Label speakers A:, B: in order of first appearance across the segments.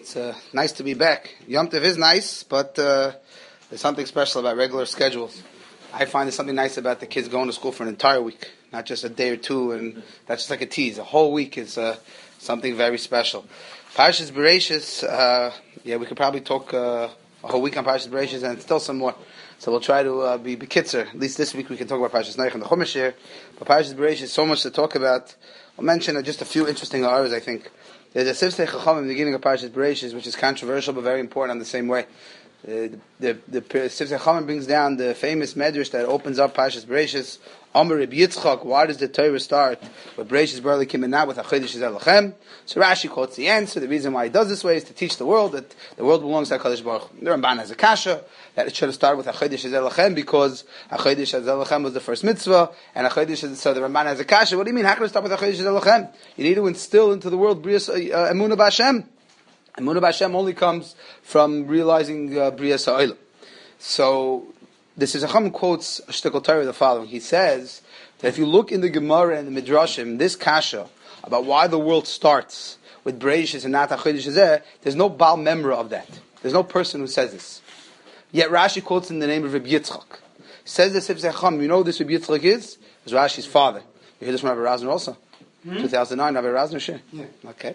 A: It's nice to be back. Yom Tov is nice, but there's something special about regular schedules. I find there's something nice about the kids going to school for an entire week, not just a day or two, and that's just like a tease. A whole week is something very special. Parshas Bereishis, we could probably talk a whole week on Parshas Bereishis and still some more. So we'll try to be kitzer. At least this week we can talk about Parshas Noach and the Chumash here. But Parshas Bereishis, so much to talk about. I'll mention just a few interesting hours, I think. There's a Sifsei Chacham in the beginning of Parshas Bereishis, which is controversial but very important in the same way. The Sifsei Chacham brings down the famous medrash that opens up Parshas Bereishis. Amar Reb Yitzchak, why does the Torah start with Bereishis barely came out with HaChodesh Ezel Lachem? So Rashi quotes the answer. The reason why he does this way is to teach the world that the world belongs to HaKadosh Baruch Hu. The Ramban has a kasha that it should have started with HaChodesh Ezel Lachem because HaChodesh Ezel Lachem was the first mitzvah, and so the Ramban has a kasha. What do you mean? How can it start with HaChodesh Ezel Lachem? You need to instill into the world Brias Emunah B'Hashem. Emunah B'Hashem only comes from realizing Brias Ha'olam. So this is a Chacham quotes a shtickle Torah the following. He says that if you look in the Gemara and the Midrashim, this kasha about why the world starts with Bereishis and not HaChodesh Ezeh, there's no Baal Memra of that. There's no person who says this. Yet Rashi quotes in the name of Reb Yitzchak. Says the Sifsei Chacham, you know who this Reb Yitzchak is? It's Rashi's father. You hear this from Rabbi Razner also? 2009, Rabbi Razner share.
B: Yeah.
A: Okay.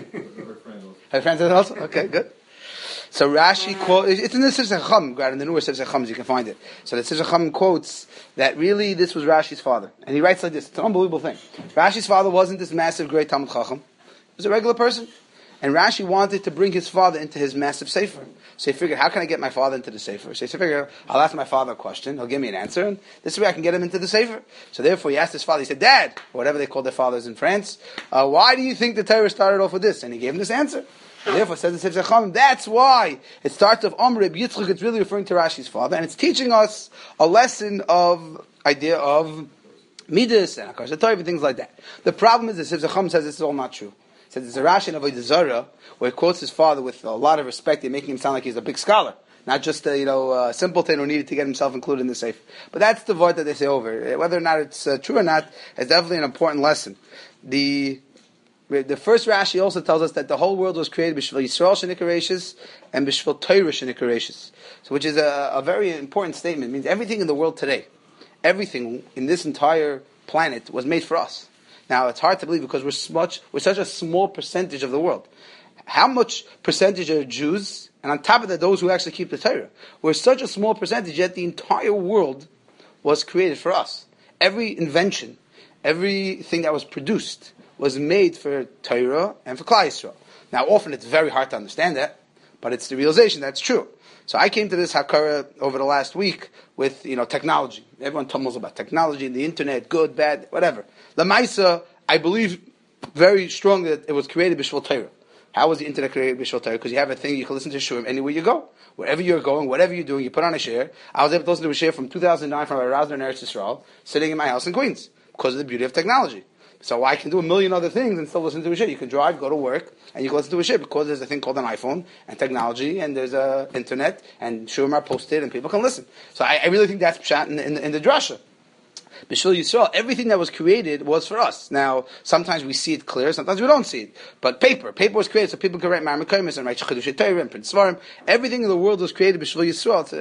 A: Have friends also? Okay, good. So Rashi quotes, it's in the Sifsei Chacham, in the newer Sifsei Chacham, you can find it. So the Sifsei Chacham quotes that really this was Rashi's father. And he writes like this, it's an unbelievable thing. Rashi's father wasn't this massive, great Talmud Chacham. He was a regular person. And Rashi wanted to bring his father into his massive sefer. So he figured, how can I get my father into the sefer? So he figured, I'll ask my father a question, he'll give me an answer, and this way I can get him into the sefer. So therefore he asked his father, he said, Dad, or whatever they call their fathers in France, why do you think the Torah started off with this? And he gave him this answer. And therefore, says the Sifsei Chacham, that's why it starts with Amar Reb Yitzchak. It's really referring to Rashi's father, and it's teaching us a lesson of idea of midas and Akash Torah and things like that. The problem is the Sifsei Chacham says this is all not true. He says it's a Rashi in Avodah Zarah where he quotes his father with a lot of respect and making him sound like he's a big scholar, not just a simpleton who needed to get himself included in the sefer. But that's the word that they say over. Whether or not it's true or not is definitely an important lesson. The first Rashi also tells us that the whole world was created b'shvil Yisrael shenikar and b'shvil Torah shenikar, so which is a very important statement. It means everything in the world today, everything in this entire planet was made for us. Now it's hard to believe because we're such a small percentage of the world. How much percentage are Jews? And on top of that, those who actually keep the Torah. We're such a small percentage, yet the entire world was created for us. Every invention, everything that was produced was made for Torah and for Klal Yisrael. Now, often it's very hard to understand that, but it's the realization that's true. So I came to this Hakara over the last week with, technology. Everyone tumbles about technology, the internet, good, bad, whatever. Lamaisa, I believe very strongly that it was created b'shvil Torah. How was the internet created b'shvil Torah? Because you have a thing, you can listen to Shurim anywhere you go. Wherever you're going, whatever you're doing, you put on a share. I was able to listen to a share from 2009 from Razner and Eretz Yisrael, sitting in my house in Queens, because of the beauty of technology. So I can do a million other things and still listen to a shir. You can drive, go to work, and you can listen to a shir because there's a thing called an iPhone and technology, and there's a internet, and shurim are posted, and people can listen. So I really think that's pshat in the drasha. B'shvil Yisrael, everything that was created was for us. Now, sometimes we see it clear, sometimes we don't see it. But paper was created so people can write Ma'amar Kaimis and write Chechidushei Torah and print Svarim. Everything in the world was created b'shvil Yisrael.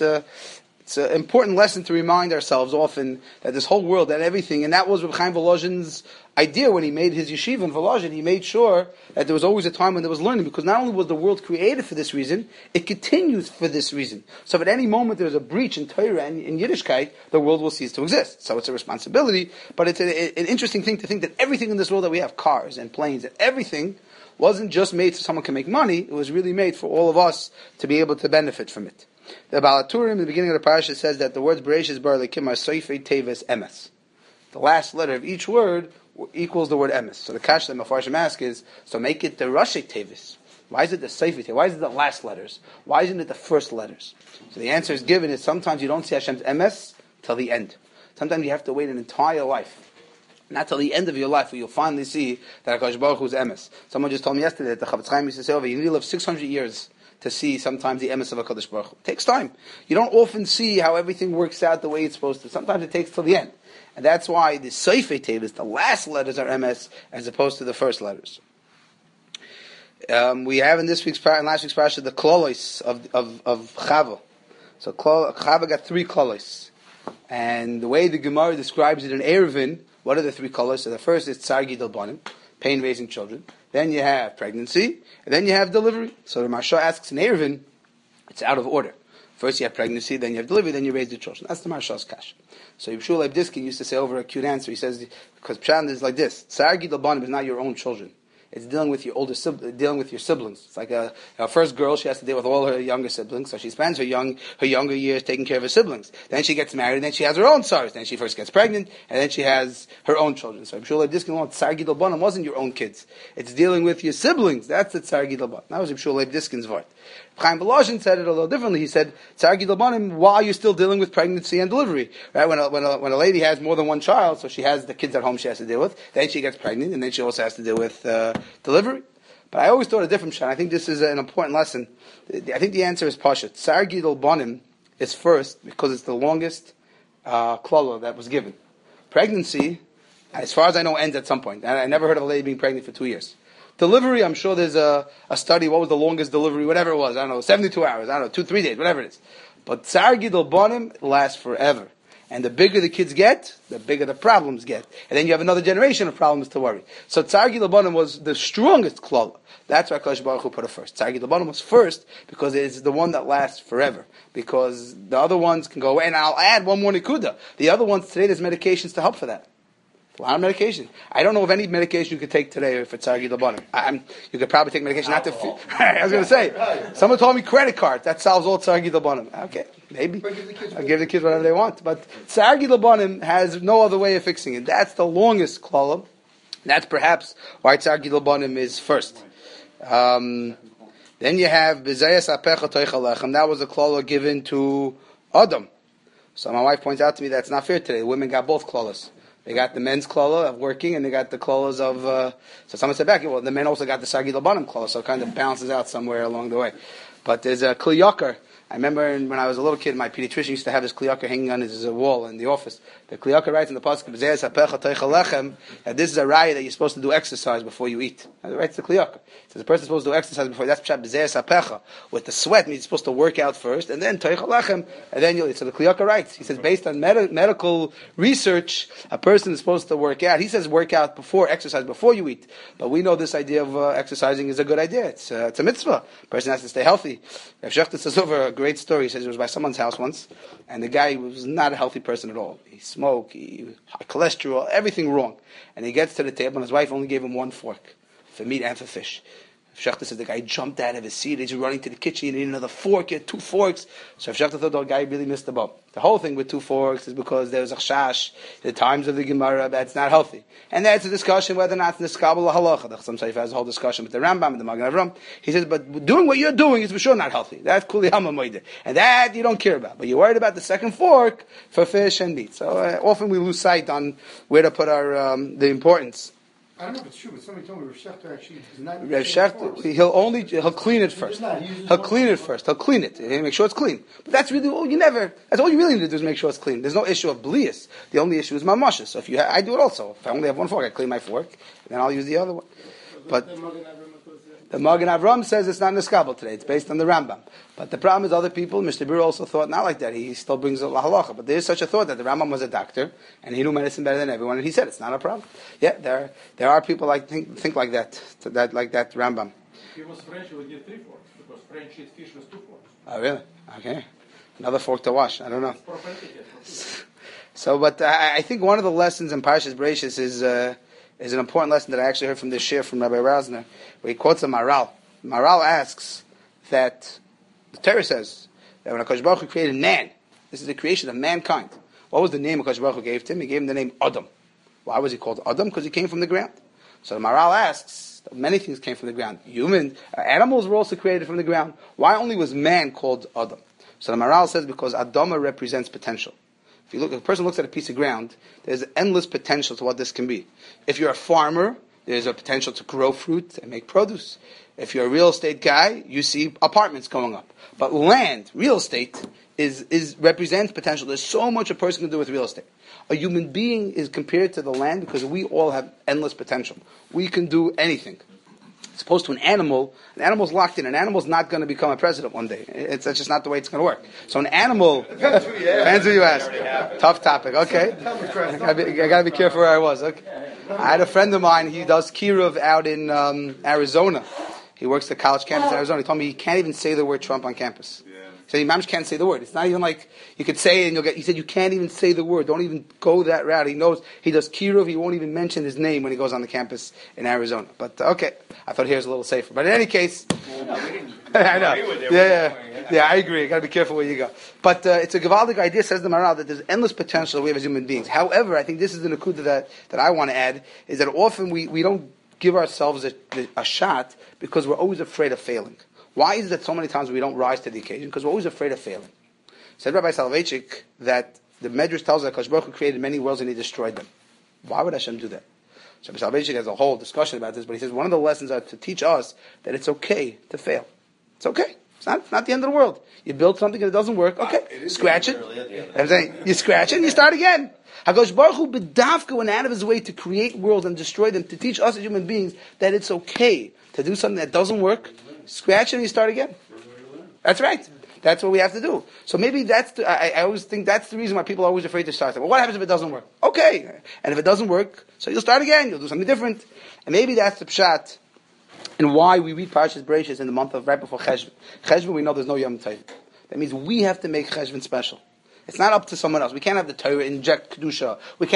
A: It's an important lesson to remind ourselves often that this whole world, that everything, and that was Reb Chaim Volozhin's idea when he made his yeshiva in Volozhin. He made sure that there was always a time when there was learning, because not only was the world created for this reason, it continues for this reason. So if at any moment there's a breach in Torah and in Yiddishkeit, the world will cease to exist. So it's a responsibility, but it's an interesting thing to think that everything in this world that we have, cars and planes, and everything wasn't just made so someone can make money, it was really made for all of us to be able to benefit from it. The Baal HaTurim in the beginning of the parasha says that the words Bereishis bar lekim are soifei teves emes. The last letter of each word equals the word emes. So the kash that Mefarshim ask is, so make it the Rashi teves. Why is it the soifei teves? Why is it the last letters? Why isn't it the first letters? So the answer is given is sometimes you don't see Hashem's emes till the end. Sometimes you have to wait an entire life. Not till the end of your life where you'll finally see that HaKadosh Baruch Hu is emes. Someone just told me yesterday that the Chavetz Chaim used to say over, you need to live 600 years to see sometimes the emes of HaKadosh Baruch Hu. It takes time. You don't often see how everything works out the way it's supposed to. Sometimes it takes till the end. And that's why the Seifei Tevis, the last letters are emes, as opposed to the first letters. We have in this week's and last week's parasha the klolos of Chava. So Chava got 3 klolos, and the way the Gemara describes it in Eruvin, what are the 3 klolos? So the first is Tsar Gidul Banim, pain raising children. Then you have pregnancy, and then you have delivery. So the Maharsha asks in Eruvin, it's out of order. First you have pregnancy, then you have delivery, then you raise the children. That's the Maharsha's kash. So Yeshua Leib Diskin used to say over a cute answer, he says, because Pshat is like this: Tsar Gidul Banim is not your own children. It's dealing with your dealing with your siblings. It's like a first girl; she has to deal with all her younger siblings. So she spends her younger years taking care of her siblings. Then she gets married, and then she has her own sorrows. Then she first gets pregnant, and then she has her own children. So I'm sure Leib Diskin Tsar Gidul Banim wasn't your own kids. It's dealing with your siblings. That's the Tsar Gidul Banim. That was Yeshua Leib Diskin's word. Chaim Volozhin said it a little differently. He said, Tsar Gidul Banim, while you're still dealing with pregnancy and delivery. Right? When a lady has more than one child, so she has the kids at home she has to deal with, then she gets pregnant, and then she also has to deal with delivery. But I always thought a different shot. I think this is an important lesson. I think the answer is Pashat. Tsar Gidul Banim is first because it's the longest klala that was given. Pregnancy, as far as I know, ends at some point. I never heard of a lady being pregnant for 2 years. Delivery, I'm sure there's a study, what was the longest delivery, whatever it was, I don't know, 72 hours, I don't know, 2-3 days, whatever it is. But Tsar Gidul Banim lasts forever. And the bigger the kids get, the bigger the problems get. And then you have another generation of problems to worry. So Tsar Gidul Banim was the strongest klala. That's why HaKadosh Baruch Hu put it first. Tsar Gidul Banim was first because it's the one that lasts forever. Because the other ones can go away. And I'll add one more nikuda. The other ones, today there's medications to help for that. A lot of medication. I don't know of any medication you could take today for Tsar Gidul Banim. You could probably take medication not to... I was going to say, someone told me credit card. That solves all Tsar Gidul Banim. Okay, maybe. I'll give the kids whatever they want. But Tsar Gidul Banim has no other way of fixing it. That's the longest klala. That's perhaps why Tsar Gidul Banim is first. Then you have B'zayas Apecha Toicha Lechem. That was a klala given to Adam. So my wife points out to me that's not fair today. Women got both klalas. They got the men's klala of working, and they got the klalas of... so someone said back, well, the men also got the Tsar Gidul Banim klala, so it kind of balances out somewhere along the way. But there's a Kli Yakar. I remember when I was a little kid, my pediatrician used to have this Kli Yakar hanging on his wall in the office. The Kli Yakar writes in the pasuk that this is a raya that you're supposed to do exercise before you eat. It writes the Kli Yakar. So the person's supposed to do exercise before. That's pshat b'zeis hapecha. With the sweat, means you're supposed to work out first, and then teicha lechem, and then you'll eat. So the Kli Yakar writes. He says based on medical research, a person is supposed to work out. He says work out before exercise before you eat. But we know this idea of exercising is a good idea. It's a mitzvah. A person has to stay healthy. Rav Shechter says over a great story. He says he was by someone's house once, and the guy was not a healthy person at all. He smoked, high cholesterol, everything wrong. And he gets to the table, and his wife only gave him 1 fork for meat and for fish. Shechter says the guy jumped out of his seat. He's running to the kitchen. He needed another fork. He had 2 forks. So Shechter thought the guy really missed the boat. The whole thing with 2 forks is because there was a chash, the times of the Gemara, that's not healthy. And that's a discussion whether or not it's niskabel halacha. Some say has a whole discussion with the Rambam and the Magen Avram. He says, but doing what you're doing is for sure not healthy. That's kuli hama moide. And that you don't care about. But you're worried about the second fork for fish and meat. So often we lose sight on where to put our the importance.
B: I don't know if it's true, but somebody told me Rav Shechter actually does not...
A: Rav Shechter, he'll clean it first. He'll clean it first. He'll clean it. He'll make sure it's clean. But that's really all that's all you really need to do is make sure it's clean. There's no issue of blias. The only issue is mamasha. So I do it also. If I only have 1 fork, I clean my fork, and then I'll use the other one. But the Magen Avram says it's not niskabel today. It's based on the Rambam. But the problem is other people, Mr. Bir also thought not like that. He still brings a halacha. But there is such a thought that the Rambam was a doctor, and he knew medicine better than everyone, and he said it's not a problem. Yeah, there are people like think like that Rambam.
C: If he was French, he would give 3 forks, because French eat fish with 2 forks.
A: Oh, really? Okay. Another fork to wash. I don't know. So, but I think one of the lessons in Parshas Bereishis is an important lesson that I actually heard from this shir from Rabbi Rosner, where he quotes a Maral. Maral asks that the Torah says that when HaKadosh Baruch Hu created man, this is the creation of mankind. What was the name HaKadosh Baruch Hu gave to him? He gave him the name Adam. Why was he called Adam? Because he came from the ground. So the Maral asks that many things came from the ground. Animals were also created from the ground. Why only was man called Adam? So the Maral says because Adama represents potential. If a person looks at a piece of ground, there's endless potential to what this can be. If you're a farmer, there's a potential to grow fruit and make produce. If you're a real estate guy, you see apartments going up. But land, real estate, represents potential. There's so much a person can do with real estate. A human being is compared to the land because we all have endless potential. We can do anything. As opposed to an animal's locked in. An animal's not going to become a president one day. That's just not the way it's going to work. So an animal depends who you ask. Tough topic. Okay, I got to be careful where I was. Okay, I had a friend of mine. He does kiruv out in Arizona. He works at college campus in Arizona. He told me he can't even say the word Trump on campus. So Imams can't say the word. It's not even like you could say it and you'll get. He said you can't even say the word. Don't even go that route. He knows he does kiruv. He won't even mention his name when he goes on the campus in Arizona. But okay, I thought here's a little safer. But in any case, I know. Yeah, I agree. You got to be careful where you go. But it's a Gavaldic idea. Says the Maharal that there's endless potential that we have as human beings. However, I think this is the nakuda that I want to add is that often we don't give ourselves a shot because we're always afraid of failing. Why is it that so many times we don't rise to the occasion? Because we're always afraid of failing. Said Rabbi Soloveitchik that the Medrash tells us that Kadosh Baruch Hu created many worlds and He destroyed them. Why would Hashem do that? So Rabbi Soloveitchik has a whole discussion about this, but he says one of the lessons are to teach us that it's okay to fail. It's okay. It's not the end of the world. You build something and it doesn't work. Okay, scratch it. I'm saying you scratch it and you start again. HaKadosh Baruch Hu b'davka went out of His way to create worlds and destroy them to teach us as human beings that it's okay to do something that doesn't work. Scratch it and you start again. That's right. That's what we have to do. So maybe I always think that's the reason why people are always afraid to start. Well, what happens if it doesn't work? Okay. And if it doesn't work, so you'll start again. You'll do something different. And maybe that's the pshat and why we read Parshas Bereishis in the month of right before Cheshvan. Cheshvan, we know there's no Yom Tov. That means we have to make Cheshvan special. It's not up to someone else. We can't have the Torah inject Kedusha.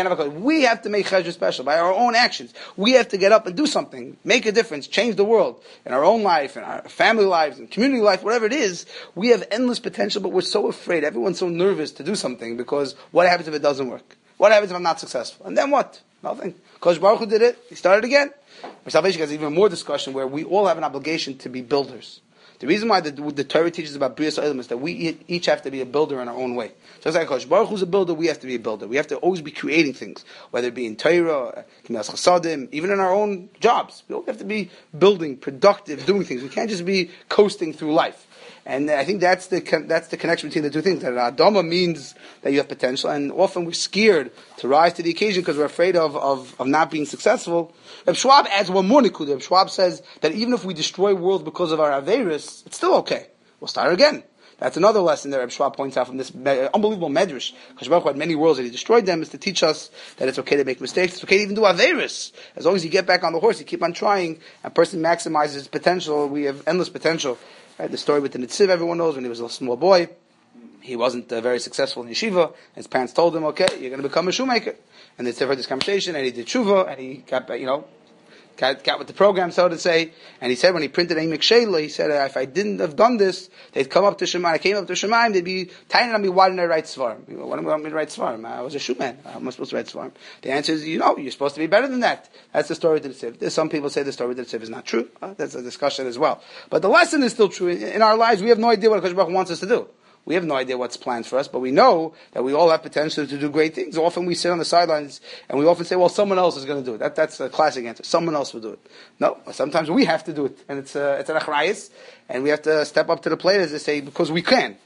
A: We have to make Cheshvan special by our own actions. We have to get up and do something, make a difference, change the world in our own life, in our family lives, in community life, whatever it is. We have endless potential, but we're so afraid. Everyone's so nervous to do something because what happens if it doesn't work? What happens if I'm not successful? And then what? Nothing. Kadosh Baruch Hu did it. He started again. Salvation has even more discussion where we all have an obligation to be builders. The reason why the Torah teaches about B'riyas Ha'olam is that we each have to be a builder in our own way. Just like Kadosh Baruch Hu's a builder, we have to be a builder. We have to always be creating things, whether it be in Torah, K'milas Chasadim, even in our own jobs. We all have to be building, productive, doing things. We can't just be coasting through life. And I think that's the connection between the two things. That Adama means that you have potential, and often we're scared to rise to the occasion because we're afraid of not being successful. Reb Schwab adds one more nikuda. Reb Schwab says that even if we destroy worlds because of our Averis, it's still okay. We'll start again. That's another lesson that Reb Schwab points out from this unbelievable medrash. Kadosh Baruch Hu had many worlds that He destroyed them, is to teach us that it's okay to make mistakes. It's okay to even do Averis. As long as you get back on the horse, you keep on trying, and a person maximizes his potential. We have endless potential. Right, the story with the Nitziv, everyone knows, when he was a small boy, he wasn't very successful in yeshiva. His parents told him, okay, you're going to become a shoemaker. And the Nitziv heard this conversation, and he did tshuva, and he got with the program, so to say. And he said when he printed Eimek Sheila, he said, if I didn't have done this, they'd come up to Shemaim. I came up to Shemaim, they'd be tying on me, why didn't I write Svarim? Why didn't I want me to write Svarim? I was a shoeman. How am I supposed to write Svarim? The answer is, you're supposed to be better than that. That's the story with the Nitziv. Some people say the story with the Nitziv is not true. That's a discussion as well. But the lesson is still true. In our lives, we have no idea what Kadosh Baruch Hu wants us to do. We have no idea what's planned for us, but we know that we all have potential to do great things. Often we sit on the sidelines and we often say, well, someone else is going to do it. That's a classic answer. Someone else will do it. No, sometimes we have to do it. And it's an achrayus, and we have to step up to the plate, as they say, because we can.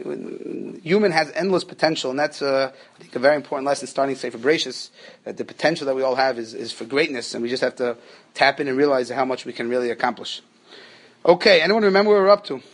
A: Human has endless potential, and that's, I think, a very important lesson starting Sefer Bereishis, that the potential that we all have is for greatness, and we just have to tap in and realize how much we can really accomplish. Okay, anyone remember where we're up to?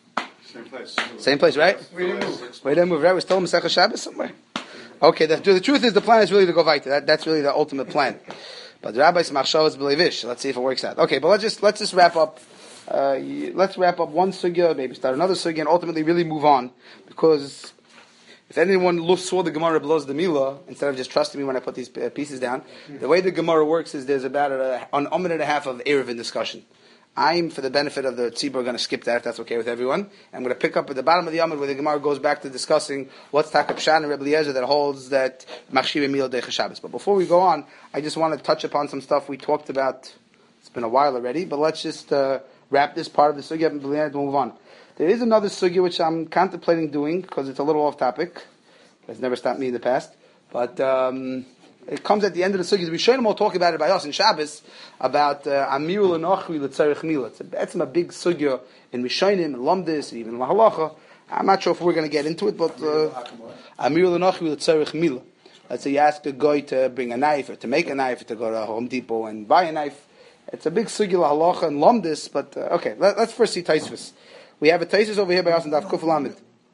A: Same place, right? We didn't move, right? We're still in Masechah Shabbos somewhere. Okay, the truth is the plan is really to go weiter. That's really the ultimate plan. But the rabbis machshavos b'leivish. Let's see if it works out. Okay, but let's just wrap up. Let's wrap up one sugya, maybe start another sugya, and ultimately really move on. Because if anyone saw the Gemara below the Milah, instead of just trusting me when I put these pieces down, the way the Gemara works is there's about an minute and a half of Erevin discussion. I'm, for the benefit of the tzibur, going to skip that if that's okay with everyone. I'm going to pick up at the bottom of the Yamid where the Gemara goes back to discussing what's Taka Pshat and Rebbe Eliezer that holds that Machshir Milo Deicha Shabbos. But before we go on, I just want to touch upon some stuff we talked about. It's been a while already, but let's just wrap this part of the sugya and move on. There is another sugya which I'm contemplating doing because it's a little off topic. It's never stopped me in the past, but it comes at the end of the sugya. The Rishonim will talk about it by us in Shabbos about Amirul Enochri L'Tzarech Mila. It's a big sugya in Rishonim, in Lomdis, even in Lahalacha. I'm not sure if we're going to get into it, but Amirul Enochri L'Tzarech Mila. Let's say you ask a guy to bring a knife or to make a knife, or to go to Home Depot and buy a knife, It's a big sugila halacha and lomdis, but okay, let's first see Taisvis. We have a Taisvis over here by us in Daf Kuf Lamed.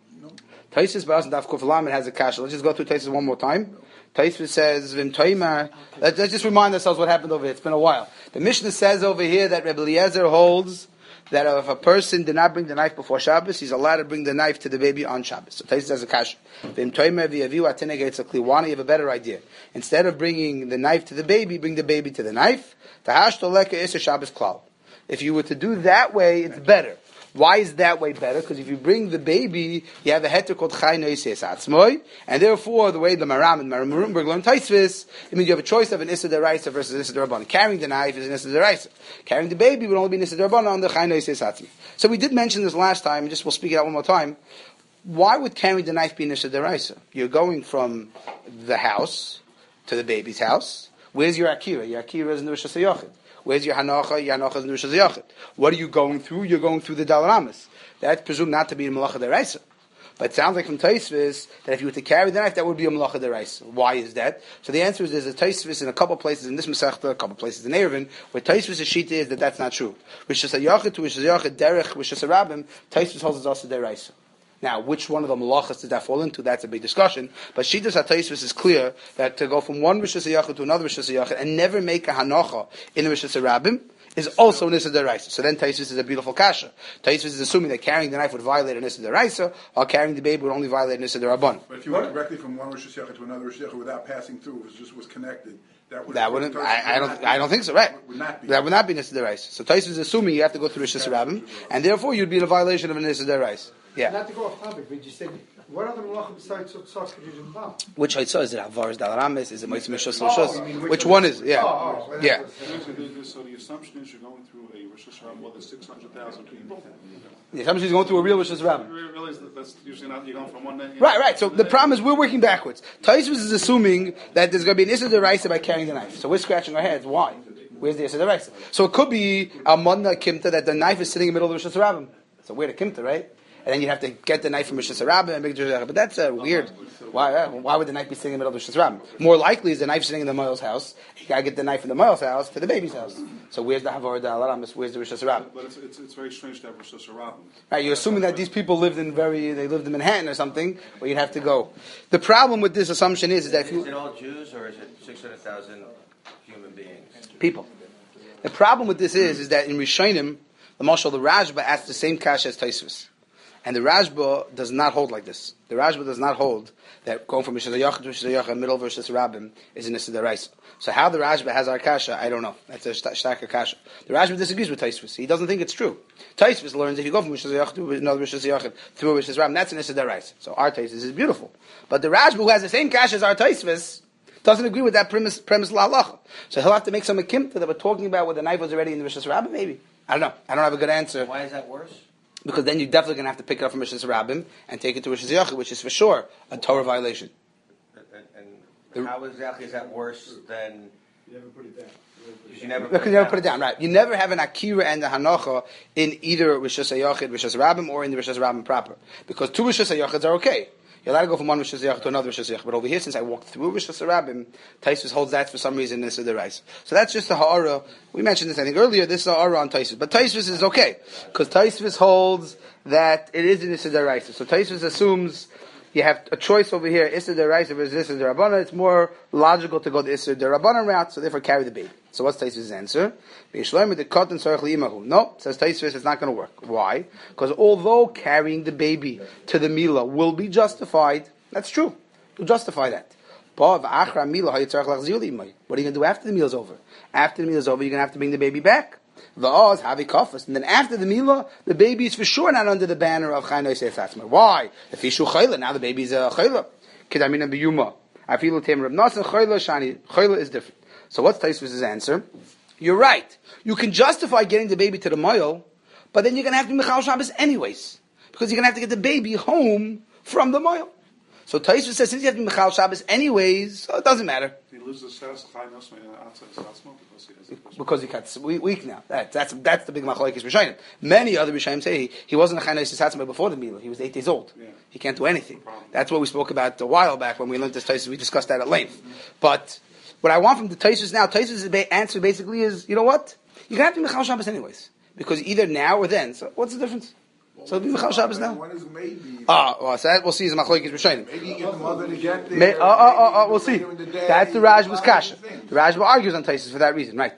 A: Taisvis by us in Daf Kuf Lamed has a kasha. Let's just go through Taisvis one more time. Taisvis says, Vim Toimar. Let's just remind ourselves what happened over here. It's been a while. The Mishnah says over here that Rebbe Eliezer holds that if a person did not bring the knife before Shabbos, he's allowed to bring the knife to the baby on Shabbos. So Taisvis has a kasha. Vim Toimar v'yaviu atineg etzak liwana. You have a better idea. Instead of bringing the knife to the baby, bring the baby to the knife. Tahash toleka iser Shabbos klal. If you were to do that way, it's better. Why is that way better? Because if you bring the baby, you have a heter called Chai Noises Atzmoi, and therefore, the way the Maram and Maram Rumberg learn Taisvis, it means you have a choice of an Issa Deraisa versus an Issa Derabana. Carrying the knife is an Issa Deraisa. Carrying the baby would only be an Issa Derabana on the Chai Noises Atzmoi. So we did mention this last time, just we'll speak it out one more time. Why would carrying the knife be an Issa Deraisa? You're going from the house to the baby's house. Where's your Akira? Your Akira is in the Rosh Hashanah. Where's your Hanacha? Your Hanacha is Nushaz Yachid. What are you going through? You're going through the Dalaramas. That's presumed not to be a Malacha Deraisa. But it sounds like from Taisvis that if you were to carry the knife, that would be a Malacha Deraisa. Why is that? So the answer is there's a Taisvis in a couple places in this Masechta, a couple places in Erevin, where Taisvis' Shita is that that's not true. Rishas HaYachid to Rishas HaYachid, Derech, Rishas HaRabim, Taisvis holds us also Deraisa. Now, which one of the malachas does that fall into? That's a big discussion. But Shitas HaTaisvis is clear that to go from one Rishas HaYachid to another Rishas HaYachid and never make a hanacha in the Rishas HaRabim is also Nisa Deraisa. So then Taisvis is a beautiful kasha. Taisvis is assuming that carrying the knife would violate a Nisa Deraisa, while carrying the baby would only violate a Nisa Derabban.
D: But if you went directly from one Rishas HaYachid to another Rishas HaYachid without passing through, it was connected. That wouldn't. I don't think so. Right? That would not be Nisa Deraisa. So Taisvis is assuming you have to go through Rishas HaRabim, and therefore you'd be in a violation of a Nisa Deraisa. Yeah.
B: Not to go off topic, but you said, what other malacha besides Tzach could you involve?
A: Which Haitzah? Is it Havaris Dalaramis? Is it Moitz Mishos Loshos? Which one is? Yeah. Yeah.
D: So the assumption is you're going through a Rosh Hashanah more than 600,000 people.
A: The assumption is going through a real Rosh Hashanah.
D: Really, that's usually not, you're going from one day.
A: Right. So the problem is we're working backwards. Taisvis is assuming that there's going to be an Issa Deraisa by carrying the knife. So we're scratching our heads. Why? Where's the Issa Deraisa? So it could be a Manna Kimta that the knife is sitting in the middle of the Rosh Hashanah. So we're the Kimta, right? And then you have to get the knife from Rosh Hashanah and make it. But that's weird. Why would the knife be sitting in the middle of Rosh Hashanah? More likely is the knife sitting in the Moel's house. You got to get the knife from the Moel's house to the baby's house. So where's the Havor Da'alamis? Where's the Rosh Hashanah?
D: But it's very strange to have Rosh Hashanah.
A: Right, you're assuming that these people lived in Manhattan or something, where you'd have to go. The problem with this assumption is that if you...
E: Is it all Jews or is it 600,000 human beings?
A: People. The problem with this is that in Rishonim, the Rashba asks the same kash as Taisvis. And the Rashba does not hold like this. The Rashba does not hold that going from Rishas HaYachid to Rishas HaYachid, middle versus Rabbim, is an Issa Deraisa. So how the Rashba has our kasha, I don't know. That's a shtaka kasha. The Rashba disagrees with Taisvis. He doesn't think it's true. Taisvis learns if you go from Rishas HaYachid to another Rishas HaYachid through Rishas Rabbim, that's an Issa Deraisa. So our Taisvis is beautiful. But the Rashba, who has the same kasha as our Taisvis, doesn't agree with that premise la'alacha. So he'll have to make some akimta that we're talking about where the knife was already in the Rishas Rabbim, maybe. I don't know. I don't have a good answer.
E: Why is that worse?
A: Because then you're definitely going to have to pick it up from Rishas Rabbim and take it to Rishas HaYachid, which is for sure a Torah violation.
E: And how exactly is that worse than...
B: You never put it down.
E: You never
A: put it down, right. You never have an Akira and a Hanacha in either Rishas HaYachid, Rishas Rabbim, or in the Rishas Rabbim proper. Because two Rishas HaYachids are okay. You're allowed to go from one Rishas HaYachid to another Rishas HaYachid. But over here, since I walked through Rishas Rabbim, Taisvis holds that for some reason Nisa Deraisa. So that's just the Ha'ara. We mentioned this, I think, earlier. This is Ha'ara on Taisvis. But Taisvis is okay. Because Taisvis holds that it is an Nisa Deraisa. So Taisvis assumes you have a choice over here, Issa Deraisa versus Issa Derabana. It's more logical to go the Issa Derabana route, so therefore carry the baby. So what's Taisvis' answer? No, says Taisvis, it's not going to work. Why? Because although carrying the baby to the Mila will be justified, that's true. You'll justify that. What are you going to do after the meal is over? After the meal is over, you're going to have to bring the baby back. And then after the Mila, the baby is for sure not under the banner of Chai Noisei Fatzma. Why? If he's Chayla, now the baby is a Chayla. Kedamina biyuma. I feel Tem Reb Nasan Chayla Shani. Chayla is different. So what's Taisvis' answer? You're right. You can justify getting the baby to the Moil, but then you're going to have to be Michal Shabbos anyways. Because you're going to have to get the baby home from the Moil. So Taisvis says, since you have to be Michal Shabbos anyways, so it doesn't matter.
D: He loses the status of Chai Noisei outside
A: because he got weak now. That's the big machlokes Rishonim. Many other Rishonim say he wasn't a Chai Noisei Satzma before the Mila. He was 8 years old. Yeah. He can't do anything. That's what we spoke about a while back when we learned this Taisvis. We discussed that at length. But what I want from the Taisvis now, Taisvis' answer basically is, you know what? You're going to have to be Mechal Shabbos anyways. Because either now or then. So what's the difference? So it'll be Mechal Shabbos now.
D: When is maybe?
A: So that we'll see is Machlokes Rishonim.
D: Maybe you get the mother to get there.
A: We'll see. That's the Rajba's kasha. The Rajba argues on Taisus for that reason, right?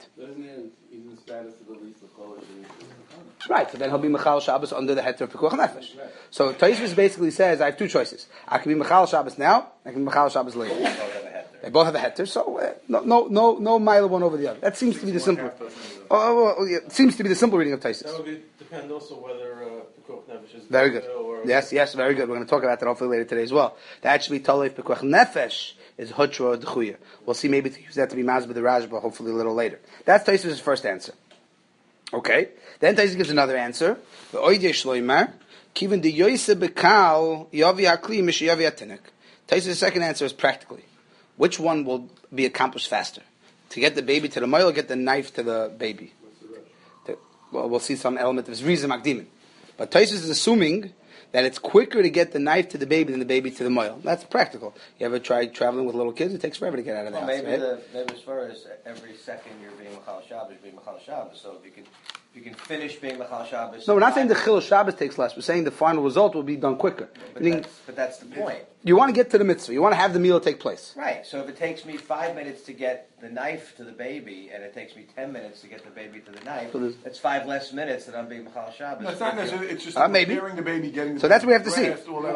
A: Right, so then he'll be Mechal Shabbos under the heter of Pekuach Nefesh. So Taisus basically says, I have two choices. I can be Mechal Shabbos now, I can be Mechal Shabbos later. They both have a heter, so no mile one over the other. That seems to be the simple. It seems to be the simple reading of Taisus.
C: That would depend also whether Pekuach Nefesh is
A: very good. Yes, very good. We're going to talk about that hopefully later today as well. That actually Talef Pekuach Nefesh is Hutra or D'chuya. We'll see maybe to use that to be Mazbah the Rajba hopefully a little later. That's Taisus' first answer. Okay. Then Taisus gives another answer. The Oidei Shloimar, Kiven de Yoise Bekal Yavi Hakli Mish Yavi Atinik. Taisus' second answer is practically. Which one will be accomplished faster? To get the baby to the moil or get the knife to the baby? Well, we'll see some element of his reason Makdimin. But Taisus is assuming that it's quicker to get the knife to the baby than the baby to the moil. That's practical. You ever tried traveling with little kids? It takes forever to get out of the house.
E: Maybe
A: right?
E: as far as every second you're being Mechal Shabbos, being Mechal Shabbos. So if you can finish being Mechal Shabbos.
A: No, we're not saying the Chil Shabbos takes less. We're saying the final result will be done quicker.
E: But that's the point.
A: You want to get to the mitzvah. You want to have the meal take place.
E: Right. So if it takes me 5 minutes to get the knife to the baby, and it takes me 10 minutes to get the baby to the knife, so that's 5 less minutes that I'm being Mechal Shabbos.
D: That's not necessarily. It's just
A: preparing
D: the baby, getting the
A: so that's what we have to see.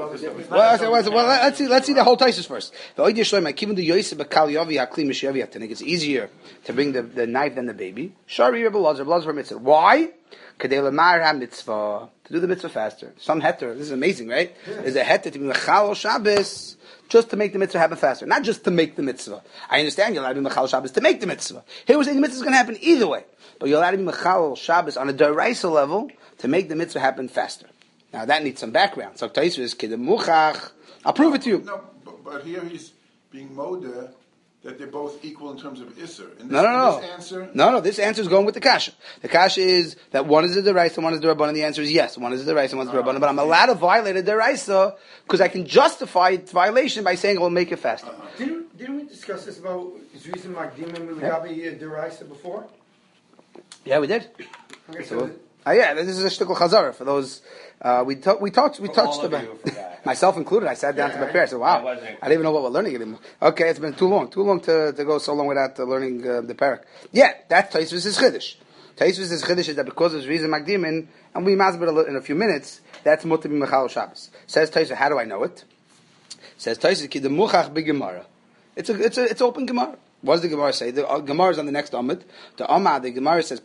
A: Let's see the whole Taisus first. It's easier to bring the knife than the baby. Shari Rebbe Lazar permits it. Why? To do the mitzvah faster. Some heter. This is amazing, right? There's a heter to be Mechal Shabbos just to make the mitzvah happen faster. Not just to make the mitzvah. I understand you're allowed to be Mechal Shabbos to make the mitzvah. Here we're saying the mitzvah is going to happen either way. But you're allowed to be Mechal Shabbos on a D'oraisa level to make the mitzvah happen faster. Now that needs some background. So Taisus is Kidem Muchach. I'll prove it to you.
D: No, but here he's being Moda that they're both equal in terms of Isser. This answer is going with the Kasha. The Kasha is that one is the Deraisa and one is the Rabbanan. The answer is yes. One is the Deraisa and one is the Rabbanan. But I'm allowed to violate a Deraisa because I can justify its violation by saying I will make it faster.
B: Didn't we discuss this about Zrizim Magdim and Milagabi Deraisa before?
A: Yeah, we did.
B: Okay, so
A: this is a shtickle chazara for those. We touched about myself included. I sat down to prepare. I said, "Wow, I don't even know what we're learning anymore." Okay, it's been too long to go so long without learning the parak. Yeah, that's Taisus' chiddush. Taisus' chiddush is that because of Zrizim Magdimin, and we masbid in a few minutes. That's mutar b'Mechal Shabbos. Says Taisus, how do I know it? Says Taisus, ki the muchach b'Gemara. It's open Gemara. What does the Gemara say? The Gemara is on the next Amud. The Gemara says,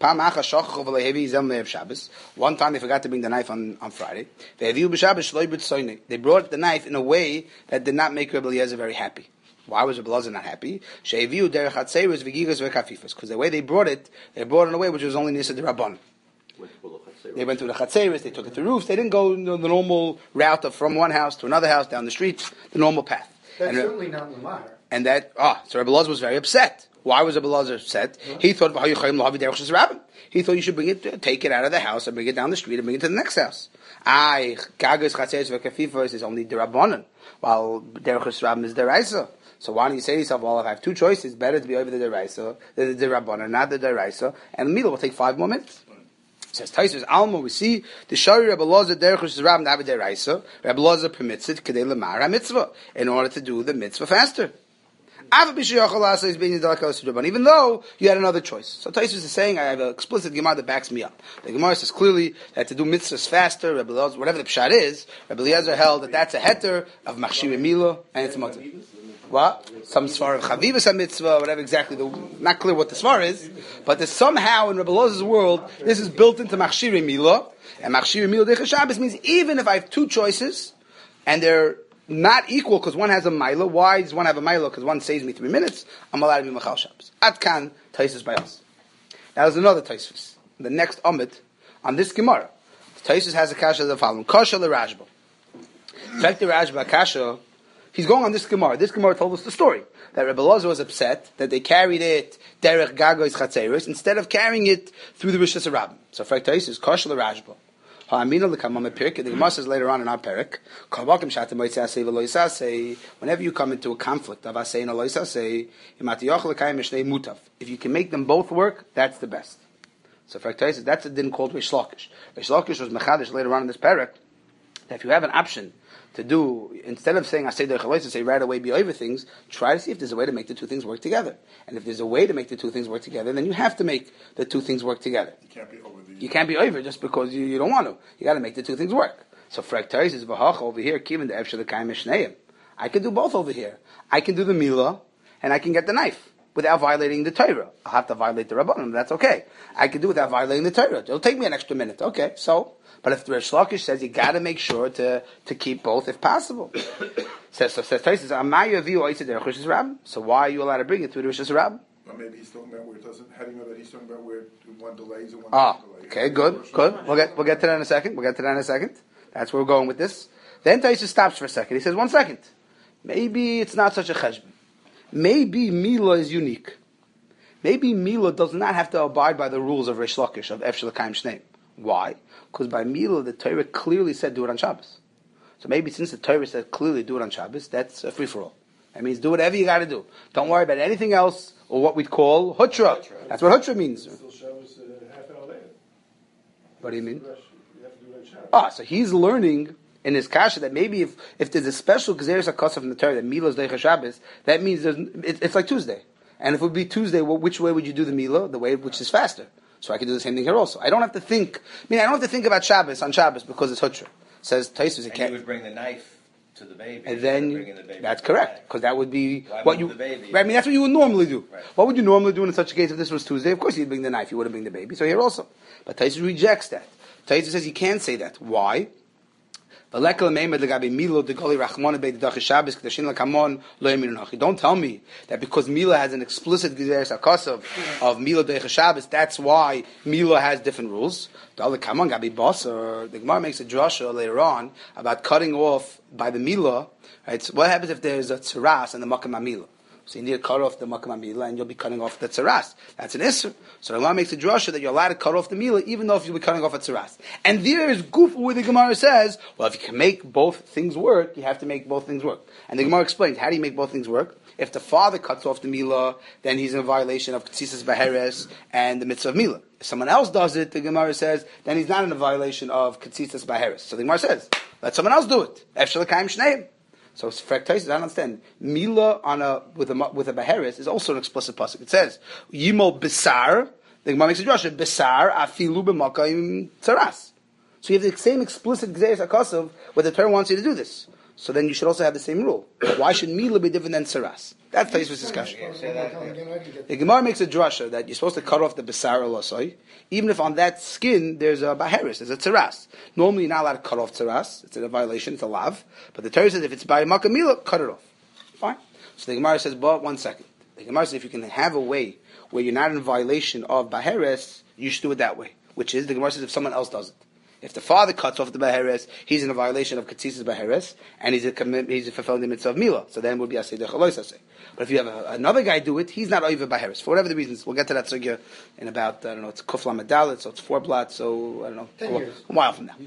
A: one time they forgot to bring the knife on Friday. They brought the knife in a way that did not make Rebbe Eliezer very happy. Why was Rebbe Eliezer not happy? Because the way they brought it in a way which was only Nisa de Rabban. They went through the Chatzeris, they took it to roofs. They didn't go the normal route from one house to another house, down the street, the normal path.
B: That's certainly not the matter.
A: And so Rebbe Elazar was very upset. Why was Rebbe Elazar upset? He thought, he thought you should take it out of the house and bring it down the street and bring it to the next house. Is only Derabanan, while Derech Rabbim is Deraisa. So why don't you say to yourself, well, if I have two choices, it's better to be over the Deraisa, the Derabanan, not the Deraisa, and the meal will take 5 more minutes. Says Taisus Alma, we see the Shari Rebbe Elazar Derech Rabbim Navi Deraisa. Rebbe Elazar permits it Kedei Lemar Mitzvah in order to do the mitzvah faster. Even though you had another choice. So Taisus is saying, I have an explicit Gemara that backs me up. The Gemara says clearly that to do mitzvahs faster, Rebbe Elazar, whatever the pshat is, Rebbe Eliezer held that that's a heter of machshir mila and it's mutter. What? Some svar of chavivas mitzvah, whatever exactly. Not clear what the svar is, but there's somehow in Rebbe Elazar's world, this is built into machshir mila, and machshir mila dechas Shabbos means even if I have two choices and they're not equal because one has a mila. Why does one have a mila? Because one saves me 3 minutes. I'm allowed to be Mechal Shabbos. Atkan Taisus by us. Now there's another Taisus. The next Amid on this Gemara. Taisus has a kasha the following: Kasha le Rashba. In fact, the Rashba kasha, he's going on this Gemara. This Gemara told us the story that Rebbe Elazar was upset that they carried it derech gagois chatzeros instead of carrying it through the Rishus Rabbim. So, in fact, Taisus Kasha le Rashba. The Gemara says later on in our parak, whenever you come into a conflict of asay and aloisasay, if you can make them both work, that's the best. So for Taisus, that's a din called Rish Lakish. Rish Lakish was mechadish later on in this parak, that if you have an option to do, instead of saying Asay Derech say right away be over things, try to see if there's a way to make the two things work together. And if there's a way to make the two things work together, then you have to make the two things work together. You can't be over just because you don't want to. You got to make the two things work. So for Taisus v'hacha over here, kiven the Efshel L'Kayim Mishneim. I can do both over here. I can do the milah, and I can get the knife without violating the Torah. I'll have to violate the Rabbanim, that's okay. I can do it without violating the Torah. It'll take me an extra minute. Okay, so, but if the Rish Lakish says you gotta make sure to keep both if possible. says Taisus, so why are you allowed to bring it to the Rish Hashanah?
D: Well, maybe he's talking about where it doesn't, how do you know that he's talking about where one delays and one doesn't delay?
A: Okay, good. We'll get to that in a second. That's where we're going with this. Then Taisus stops for a second. He says, 1 second. Maybe it's not such a cheshbon. Maybe Mila is unique. Maybe Mila does not have to abide by the rules of Rish Lakish, of Efshel L'Kayim Shneim. Why? Because by Mila, the Torah clearly said do it on Shabbos. So maybe since the Torah said clearly do it on Shabbos, that's a free-for-all. That means do whatever you got to do. Don't worry about anything else, or what we'd call Hutra. That's what Hutra means.
F: Still Shabbos half hour later.
A: What do you mean?
F: You have to do it on Shabbos.
A: So he's learning in his kasha that maybe if there's a special Gezeres HaKosov from the Torah that Milah is Deicha Shabbos, that means it's like Tuesday. And if it would be Tuesday, which way would you do the Milah? The way which is faster. So I can do the same thing here also. I don't have to think about Shabbos on Shabbos because it's Hutra. Says Taisus,
E: you would bring the knife to the baby.
A: And then that's correct, because that would be
E: what you. Right,
A: I mean, that's what you would normally do.
E: Right.
A: What would you normally do in such a case if this was Tuesday? Of course, you'd bring the knife. You wouldn't bring the baby. So here also, but Taisus rejects that. Taisus says you can't say that. Why? Don't tell me that because Mila has an explicit Gezeres HaKosov of Mila Deicha Shabbos, that's why Mila has different rules. The Gemara makes a drasha later on about cutting off by the Mila. Right? So what happens if there's a tzaras and the Makam HaMila? So you need to cut off the Makam HaMila and you'll be cutting off the tzaras. That's an Isser. So the Gemara makes a drasha that you're allowed to cut off the Mila even though if you'll be cutting off a tzaras. And there is goof where the Gemara says, well, if you can make both things work, you have to make both things work. And the Gemara explains, how do you make both things work? If the father cuts off the Mila, then he's in violation of Ketzisas Baheres and the mitzvah of Mila. If someone else does it, the Gemara says, then he's not in a violation of Ketzisas Baheres. So the Gemara says, let someone else do it. Efshel L'Kayim Shneim. So Taisus, I don't understand. Mila with a Baheres is also an explicit pasuk. It says, Yimol Besar, the Gemara makes a drasha, Besar afilu b'makayim tzaras. So you have the same explicit Gezeres HaKosov where the Torah wants you to do this. So then you should also have the same rule. Why should Mila be different than tzaras? That's Taisus' discussion. The Gemara makes a drasha that you're supposed to cut off the Besar Olosoi, even if on that skin there's a Baheres, there's a tzaras. Normally you're not allowed to cut off tzaras. It's a violation, it's a lav. But the Torah says if it's by Makam Mila, cut it off. Fine. So the Gemara says, but 1 second. The Gemara says if you can have a way where you're not in violation of Baheres, you should do it that way. Which is, the Gemara says if someone else does it. If the father cuts off the Baheres, he's in a violation of Ketzisas Baheres, and he's fulfilling the mitzvah of Mila. So then it would be Asay Dechalois Asay. But if you have another guy do it, he's not over Baheres. For whatever the reasons, we'll get to that sugya in about, it's Kuf Lamed Dalet, so it's 4 blot, so, 10 years. A while from now.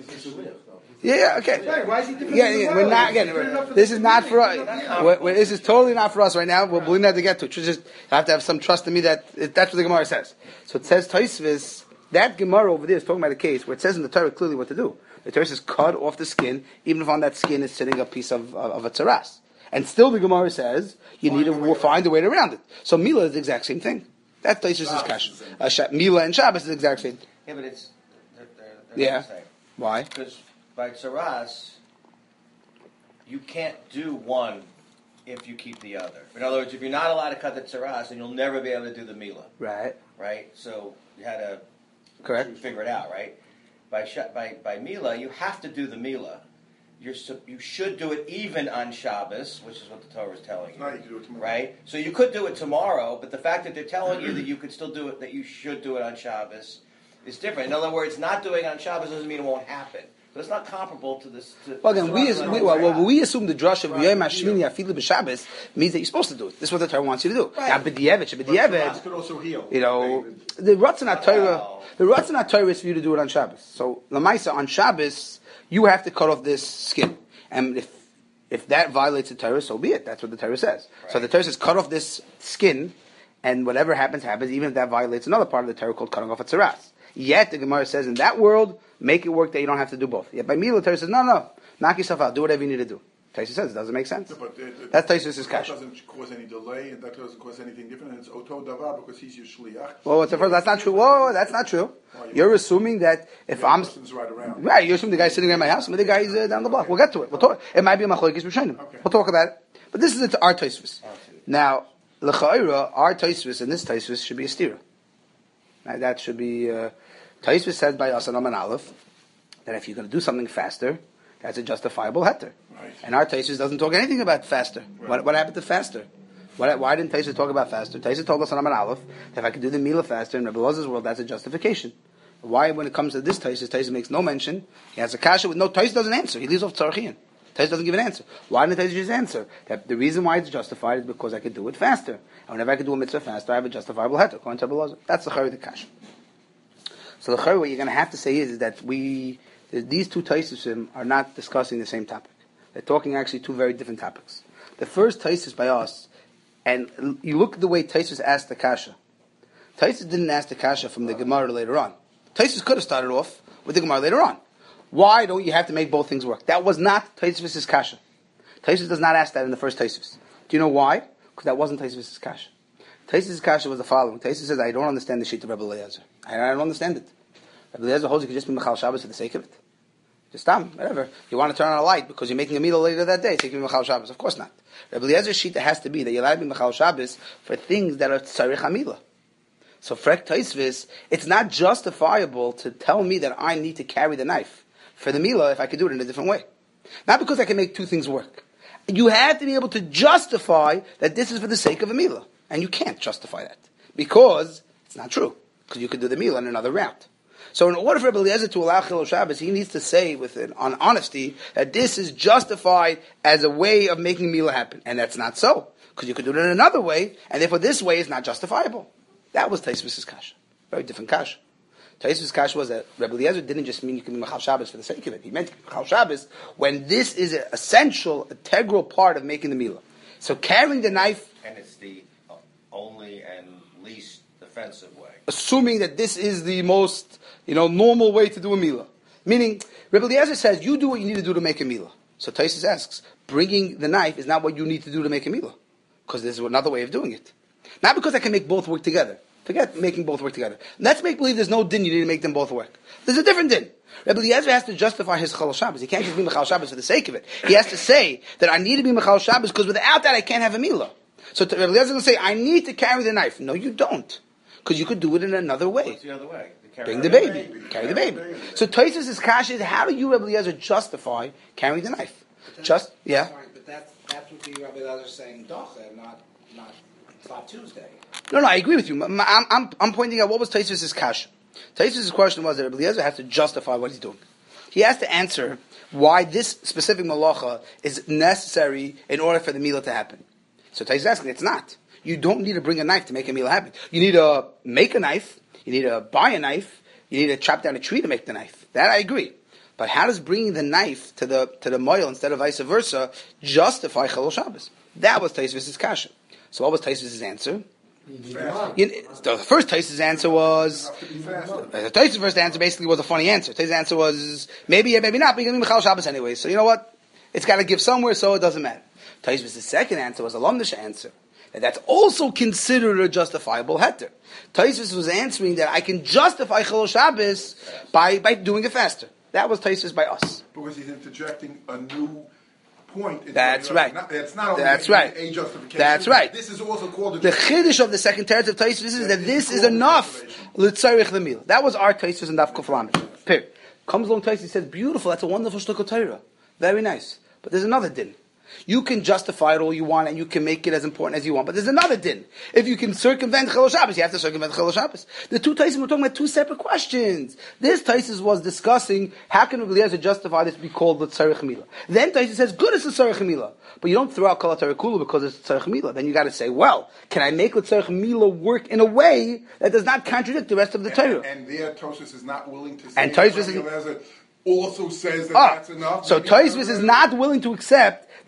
A: Yeah, okay.
B: Why is he different?
A: We're not getting it. This is not for us. This is totally not for us right now. We're willing to get to it. Just have to have some trust in me that that's what the Gemara says. So it says Tosfos. That Gemara over there is talking about a case where it says in the Torah clearly what to do. The Torah says cut off the skin, even if on that skin is sitting a piece of a tzaras. And still the Gemara says you need to find a way around it. So Mila is the exact same thing. That's Tosfos' discussion. Mila and Shabbos is the exact same.
E: Yeah, but it's they're
A: yeah.
E: Not the same.
A: Why?
E: Because by tzaras, you can't do one if you keep the other. In other words, if you're not allowed to cut the tzaras, then you'll never be able to do the Mila.
A: Right.
E: Right. So you had to.
A: Correct.
E: Figure it out, right? By Mila, you have to do the Mila. You should do it even on Shabbos, which is what the Torah is telling you.
D: No, you can do it tomorrow.
E: Right? So you could do it tomorrow, but the fact that they're telling you that you could still do it, that you should do it on Shabbos, is different. In other words, not doing it on Shabbos doesn't mean it won't happen. But it's not comparable to this.
A: Well, again, we assume the drush of Yom HaShmini Afilu b'Shabbos means that you're supposed to do it. This is what the Torah wants you to do.
E: Right.
A: Now, b'di'evet,
C: could also heal.
A: The Ratzon Torah is for you to do it on Shabbos. So, Lamaisa, on Shabbos, you have to cut off this skin. And if that violates the Torah, so be it. That's what the Torah says. Right. So the Torah says, cut off this skin, and whatever happens, even if that violates another part of the Torah called cutting off a tzaras. Yet the Gemara says in that world, make it work that you don't have to do both. Yet by Mila, Torah says, no, knock yourself out, do whatever you need to do. Taisa says it doesn't make sense.
D: But
A: that's Taisa's kasha.
D: That doesn't cause any delay, and that doesn't cause anything different. And it's oto davar because he's your shliach.
A: Well, what's the first? That's not true. Whoa, that's not true. You're assuming that if I'm right, you're assuming the guy's sitting at my house, and the guy's down the block. We'll get to it. We'll talk. It might be a machlokes rishonim. Okay. We'll talk about it. But this is our Taisvus. Now, l'cha'ira, our Taisvus and this Taisvus should be a stira. Right, that should be Taisvus said by us on Aman Aleph that if you're going to do something faster, that's a justifiable heter. Right. And our Taisus doesn't talk anything about faster. Right. What happened to faster? Why didn't Taisus talk about faster? Taisus told us on Aman Aleph that if I could do the Mila faster in Rebbe Loz's world, that's a justification. Why, when it comes to this Taisus makes no mention. He has a kasha with no Taisus doesn't answer. He leaves off Tzarchian. Taisus doesn't give an answer. Why didn't Taisus just answer? That the reason why it's justified is because I could do it faster. And whenever I could do a mitzvah faster, I have a justifiable heter. According to Rebbe Loz. That's the chari the kasha. So the chari, what you're going to have to say is that these two Taisusim are not discussing the same topic. They're talking actually two very different topics. The first Taisus by us, and you look at the way Taisus asked the kasha. Taisus didn't ask the kasha from the Gemara later on. Taisus could have started off with the Gemara later on. Why don't you have to make both things work? That was not Taisus' kasha. Taisus does not ask that in the first Taisus. Do you know why? Because that wasn't Taisus' kasha. Taisus' kasha was the following. Taisus says, I don't understand the sheet of Rebbe Eliezer. I don't understand it. Rebbe Eliezer holds you can just be Mechal Shabbos for the sake of it. Just whatever. You want to turn on a light because you're making a meal later that day, take you Mechal Shabbos. Of course not. Rebbe Eliezer's sheet has to be that you're allowed to be Mechal Shabbos for things that are Tzarich HaMilah. So Frek Taisvis, it's not justifiable to tell me that I need to carry the knife for the Milah if I could do it in a different way. Not because I can make two things work. You have to be able to justify that this is for the sake of a Milah. And you can't justify that. Because it's not true. Because you could do the Milah in another route. So in order for Rebbe Eliezer to allow Chilul Shabbos, he needs to say on honesty that this is justified as a way of making Milah happen. And that's not so. Because you could do it in another way, and therefore this way is not justifiable. That was Taisvis' kasha. Very different kasha. Taisvis' kasha was that Rebbe Eliezer didn't just mean you can be Mechal Shabbos for the sake of it. He meant Mechal Shabbos when this is an essential, integral part of making the Milah. So carrying the knife...
E: And it's the only and least offensive way.
A: Assuming that this is the most... normal way to do a milah. Meaning, Rebbe Eliezer says, you do what you need to do to make a milah. So Taisus asks, bringing the knife is not what you need to do to make a milah. Because there's another way of doing it. Not because I can make both work together. Forget making both work together. Let's make believe there's no din, you need to make them both work. There's a different din. Rebbe Eliezer has to justify his Chol Shabbos. He can't just be Mechal Shabbos for the sake of it. He has to say that I need to be Mechal Shabbos because without that I can't have a milah. So Rebbe Eliezer will say, I need to carry the knife. No, you don't. Because you could do it in another way.
E: What's the other way?
A: Bring the baby. Carry the baby. So Taisus' kasha is, how do you, Rebbe Eliezer, justify carrying the knife? Yeah?
G: Sorry, but that's what the Rebbe Eliezer is saying, Docha, not Tuesday.
A: No, I agree with you. I'm pointing out what was Taisus' kasha. Taisus' question was that Rebbe Eliezer has to justify what he's doing. He has to answer why this specific malacha is necessary in order for the milah to happen. So Taisus is asking, it's not. You don't need to bring a knife to make a milah happen. You need to make a knife. You need to buy a knife. You need to chop down a tree to make the knife. That I agree. But how does bringing the knife to the moil instead of vice versa justify Chilul Shabbos? That was Taisvis' kasha. So what was Taisvis' answer? The first Taisvis' answer was... The Taisvis' first answer basically was a funny answer. Taisvis' answer was, maybe not, but you're going to be Chilul Shabbos anyway. So you know what? It's got to give somewhere, so it doesn't matter. Taisvis' second answer was a Lomdish answer. That's also considered a justifiable heter. Taisus was answering that I can justify Chilul Shabbos by doing it faster. That was Taisus by us.
D: Because he's interjecting a new point.
A: That's right.
D: That's not only a justification.
A: That's right.
D: This is also called
A: the chiddush of the second teretz of Taisus is that this is enough l'tzarich l'mil. That was our Taisus and Daf Kuf Lamed. Period. Comes along Taisus, he says, beautiful, that's a wonderful shluch of Torah. Very nice. But there's another din. You can justify it all you want, and you can make it as important as you want. But there's another din. If you can circumvent Chilul Shabbos, you have to circumvent Chilul Shabbos. The two Taisus were talking about two separate questions. This Taisus was discussing how can Rebbe Eliezer justify this to be called the Tzarech Milah. Then Taisus says, good, it's the Tzarech Milah. But you don't throw out Kol HaTorah Kula because it's Tzarech Milah. Then you got to say, well, can I make the Tzarech Milah work in a way that does not contradict the rest of the Torah?
D: And there Taisus is not willing to say.
A: And Taisus
D: also says that that's enough.
A: So Taisus is not willing to accept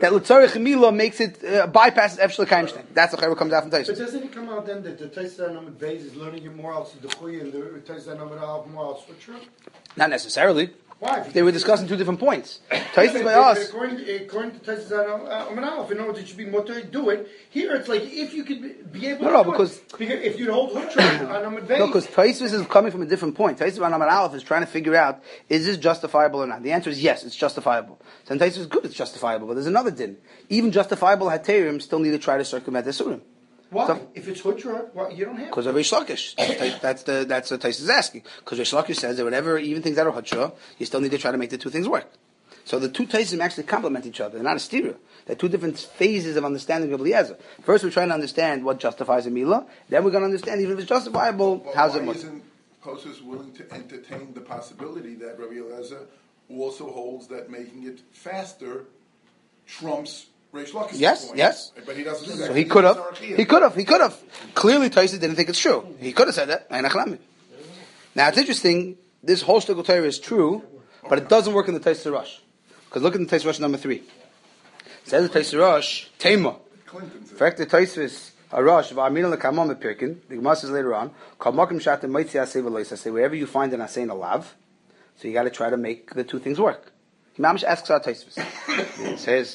A: that L'tzarech Mila makes it bypasses Efshel Kaim Shnei. That's the chayra comes out from Taisus.
B: But doesn't it come out then that the Taisus Anamid Beis is learning your morals to the Chuy and the Taisus Anamid Al morals for true?
A: Not necessarily.
B: Why?
A: They were discussing two different points. Taisus by us.
B: According to Taisus Anamid Al, in other words, it should be mutter to do it. Here it's like if you could be able to do
A: because
B: if you hold Anamid Beis.
A: No, because Taisus is coming from a different point. Taisus Anamid Aleph is trying to figure out, is this justifiable or not? The answer is yes, it's justifiable. So Taisus is good, it's justifiable. But there's another din. Even justifiable Haterim still need to try to circumvent the Surim.
B: Why?
A: So,
B: if it's Hutra, well, you don't have
A: because of Reish Lakish. That's what Taisus is asking. Because Reish Lakish says that whatever, even things that are Hutra, you still need to try to make the two things work. So the two Taisus actually complement each other. They're not a stereo. They're two different phases of understanding of Eliezer. First, we're trying to understand what justifies a Milah. Then we're going to understand, even if it's justifiable, how's it work.
D: Isn't Tosfos willing to entertain the possibility that Rabbi Eliezer also holds that making it faster trumps Reish Lakish's point?
A: Yes.
D: But he doesn't do that.
A: So he could have. Clearly, Taisus didn't think it's true. He could have said that. Now, it's interesting. This whole shtickle Torah is true, but it doesn't work in the Taisus Rosh. Because look at the Taisus Rosh number 3. It says the Taisus Rosh, Tema. In fact, the Taisus Rosh, V'amina l'kamam epirkin, the Gemara says later on, Kal makim shatem moitzi aseh v'lo yisaseh, wherever you find an aseh and a lav, so you got to try to make the two things work. Mamish asks our Taisus. It says,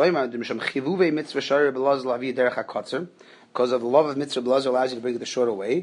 A: because of the love of mitzvah, Belazar allows you to bring it the shorter way,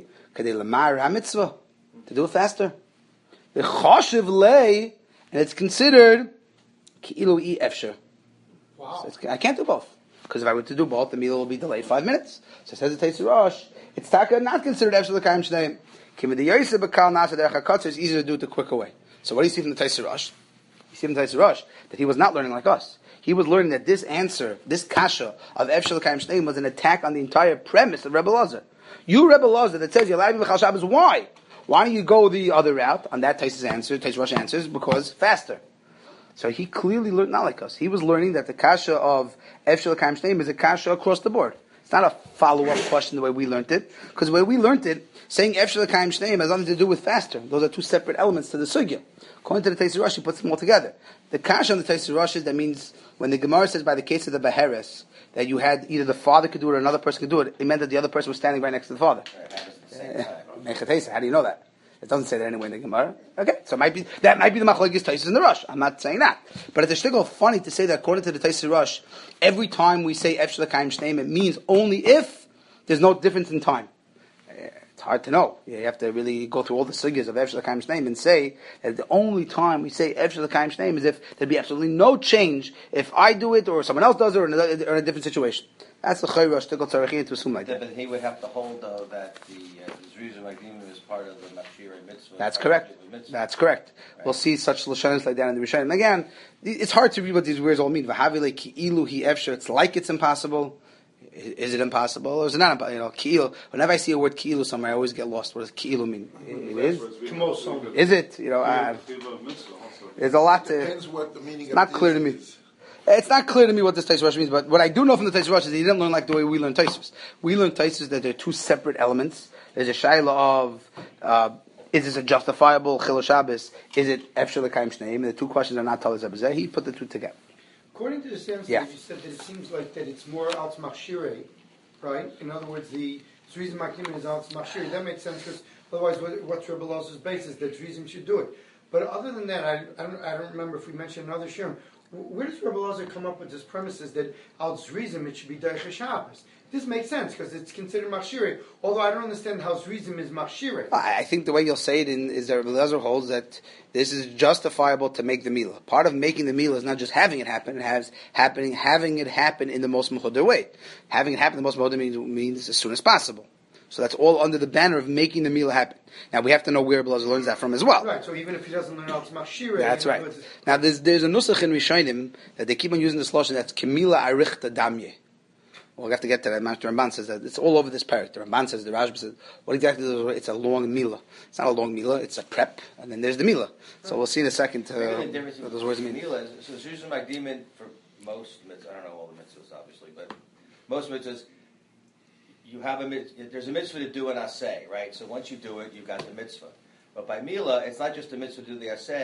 A: to do it faster. The choshev lei, and it's considered ki'ilu I efsher. Wow. So I can't do both. Because if I were to do both, the meal will be delayed 5 minutes. So it says the Taisus Rosh, it's taka not considered efsher l'kayim shneim. Kim the yosef b'kal nasa derech hakotzer, it's easier to do it the quicker way. So what do you see from the Taisus Rosh? You see from the Taisus Rosh that he was not learning like us. He was learning that this answer, this kasha of efsher l'kayim shneim was an attack on the entire premise of Rebbe Elazar. You Rebbe Elazar that says Yalav v'chal Shabbos, why? Why don't you go the other route? On that Taisus answer, Taisus Rosh answers, because faster. So he clearly learned not like us. He was learning that the kasha of Efshel L'Kayim Shneim is a kasha across the board. It's not a follow-up question the way we learned it. Because the way we learned it, saying Efshel L'Kayim Shneim has nothing to do with faster. Those are two separate elements to the sugya. According to the Taisus Rosh, he puts them all together. The kasha on the Taisus Rosh is that means when the Gemara says by the case of the Beheres, that you had either the father could do it or another person could do it, it meant that the other person was standing right next to the father. How do you know that? It doesn't say that anyway in the Gemara. Okay, so that might be the machlokes Taisus in the Rosh. I'm not saying that, but it's a shtickle funny to say that according to the Taisus Rosh, every time we say Efshel L'Kayim Shneim, it means only if there's no difference in time. It's hard to know. You have to really go through all the sugyas of Efshel L'Kayim Shneim and say that the only time we say Efshel L'Kayim Shneim is if there'd be absolutely no change if I do it or someone else does it or in a different situation. That's the chayra shtickle tzarechim to assume like that.
E: But he would have to hold though that the Zrizim Magdim is part of the Mashira mitzvah.
A: That's correct. That's correct. Right. We'll see such lashonos like that in the Rishonim. Again, it's hard to read what these words all mean. V'havile ki'ilu hi efsher. It's like it's impossible. Is it impossible or is it not impossible? Ki'ilu. Whenever I see a word ki'ilu somewhere, I always get lost. What does ki'ilu mean? It is. Is it? There's a lot to.
D: Depends what the meaning.
A: Not clear to me. It's not clear to me what this Taisus Rosh means, but what I do know from the Taisus Rosh is that he didn't learn like the way we learn Taisus. We learn Taisus that there are two separate elements. There's a shaila of is this a justifiable Chil Shabbos? Is it Efshel L'Kayim Shneim? And the two questions are not Talus Abazeh. He put the two together.
B: According to the Samson, you said that it seems like that it's more Alts Machshirei, right? In other words, the Zrizim Makim is Alts Machshirei. That makes sense because otherwise, what's Rebbe Elazar's basis that Zrizim should do it? But other than that, I don't remember if we mentioned another shirim. Where does Rebbe Elazar come up with this premises that al Zrizim it should be Derech Shabbos? This makes sense because it's considered Machshirei. Although I don't understand how Zrizim is Machshirei.
A: I think the way you'll say it is that Rebbe Elazar holds that this is justifiable to make the milah. Part of making the milah is not just having it happen; having it happen in the most mechuder way. Having it happen in the most mechuder means as soon as possible. So that's all under the banner of making the meal happen. Now we have to know where Rebbe Elazar learns that from as well.
B: Right. So even if he doesn't learn Alts Machshirei,
A: that's right. Now there's a nusach in Rishonim that they keep on using this lashon that's Kemila Arichta Damye. We'll have to get to that. Master Ramban says that it's all over this parak. The Ramban says, the Rashba says, what exactly is it? It's a long milah. It's not a long milah, it's a prep, and then there's the milah. So we'll see in a second what those words mean.
E: So Zrizim Magdim for most mitzvahs, I don't know all the mitzvahs obviously, but most mitzvahs, you have there's a mitzvah to do an aseh, right? So once you do it, you've got the mitzvah. But by milah, it's not just a mitzvah to do the aseh,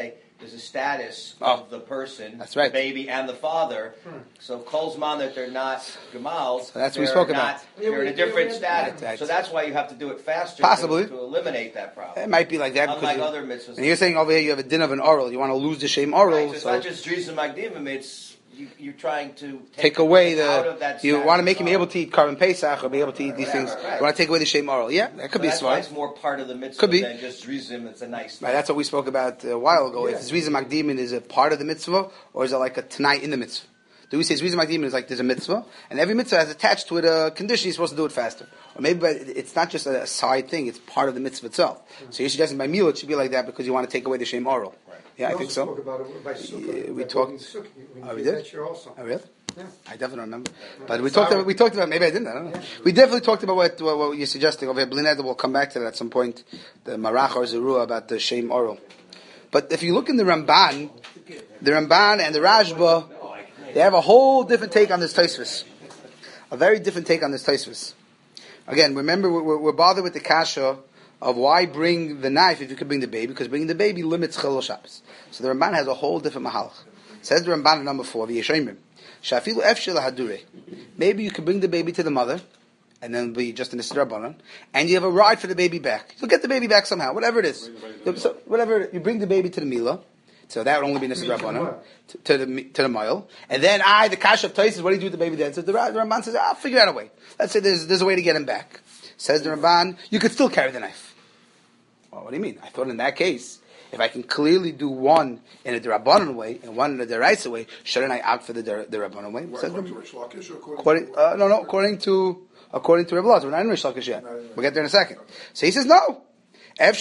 E: there's a status of the person,
A: that's right.
E: the baby and the father. So Kolzman that they're not Gemals,
A: so that's what we spoke about.
E: They're in a different status.
A: Right.
E: So that's why you have to do it faster
A: Possibly.
E: to eliminate that problem.
A: It might be like that.
E: Unlike other mitzvahs.
A: And you're saying over here you have a din of an oral. You want to lose the shame oral.
E: Right, so it's not just Drizim Magdimim, it's you're trying to
A: take away
E: out of that
A: you want to make him able to eat Karban Pesach or be able to eat these things.
E: Right.
A: You want to take away the shame oral. Yeah, that could be
E: that's
A: smart.
E: Why it's more part of the mitzvah
A: could be.
E: Than just Drizim. It's a nice thing.
A: Right, that's what we spoke about a while ago. If Drizim Magdimin is a part of the mitzvah or is it like a Tanai in the mitzvah? Do we say Drizim Magdimin is like there's a mitzvah and every mitzvah has attached to it a condition you're supposed to do it faster? Or maybe it's not just a side thing, it's part of the mitzvah itself. So you're suggesting by meal it should be like that because you want to take away the shame oral. Right. Yeah, I think so.
B: Spoke about it by Sukkah.
A: We talked.
B: We did. Also.
A: Oh, really?
B: Yeah.
A: I definitely don't remember. But we talked about. Maybe I didn't. I don't know. Yeah. We definitely talked about what you're suggesting over here. Blined, we'll come back to that at some point. The Marach or Zerua about the shame oral. But if you look in the Ramban and the Rashba, they have a whole different take on this Tosfos. A very different take on this Tosfos. Again, remember we're bothered with the kasha of why bring the knife if you could bring the baby, because bringing the baby limits Chilul Shabbos. So the Ramban has a whole different mahalach. Says the Ramban in number 4, V'yeshayimim, Shafilu efshel hadure. Maybe you can bring the baby to the mother, and then be just in the Rabbanan, and you have a ride for the baby back. You'll get the baby back somehow, whatever it is. So whatever, you bring the baby to the Mila, so that would only be Nisr Rabbanan, to the mile, and then the Kash of Tais is what do you do with the baby then? So the Ramban says, I'll figure out a way. Let's say there's a way to get him back. Says the Ramban, you could still carry the knife. Well, what do you mean? I thought in that case, if I can clearly do one in a Rabbanan way and one in a Deraisa way, shouldn't I opt for the Rabbanan way? According to Rebbe Lazar. We're not in Rish Lakish yet. We'll get there in a second. So he says no. You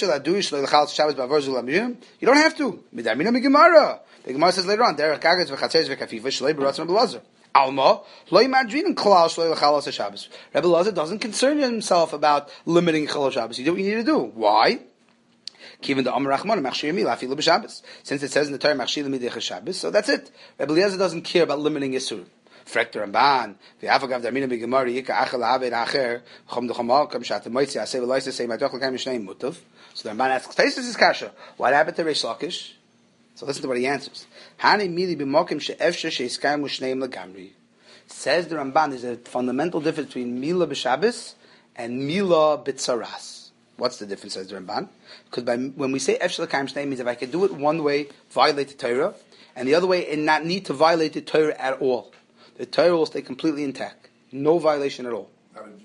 A: don't have to. The Gemara says later on, Alma, Rebbe Lazar doesn't concern himself about limiting Chilul Shabbos. You do what you need to do. Why? Since it says in the Torah Machshir Midei Shabbos, so that's it. Rebbe Eliezer doesn't care about limiting Yisur. Frekter Ramban, v'afagav darmina b'gemari yika achal ha'aved acher chom d'chomal kam shat moitzi asay v'loisa say ma'doch l'kayim mishnayim mutav. So the Ramban asks, Taisus is kasha. What happened to Reish Lakish? So listen to what he answers. Hani mili b'mokim she'efshe she'искayim u'shneim l'gamri. Says the Ramban, there's a fundamental difference between Mila b'Shabbos and Mila b'Tzaras. What's the difference, says the Ramban? Because when we say Efshel L'Kayim Shnei means if I could do it one way, violate the Torah, and the other way, and not need to violate the Torah at all. The Torah will stay completely intact. No violation at all.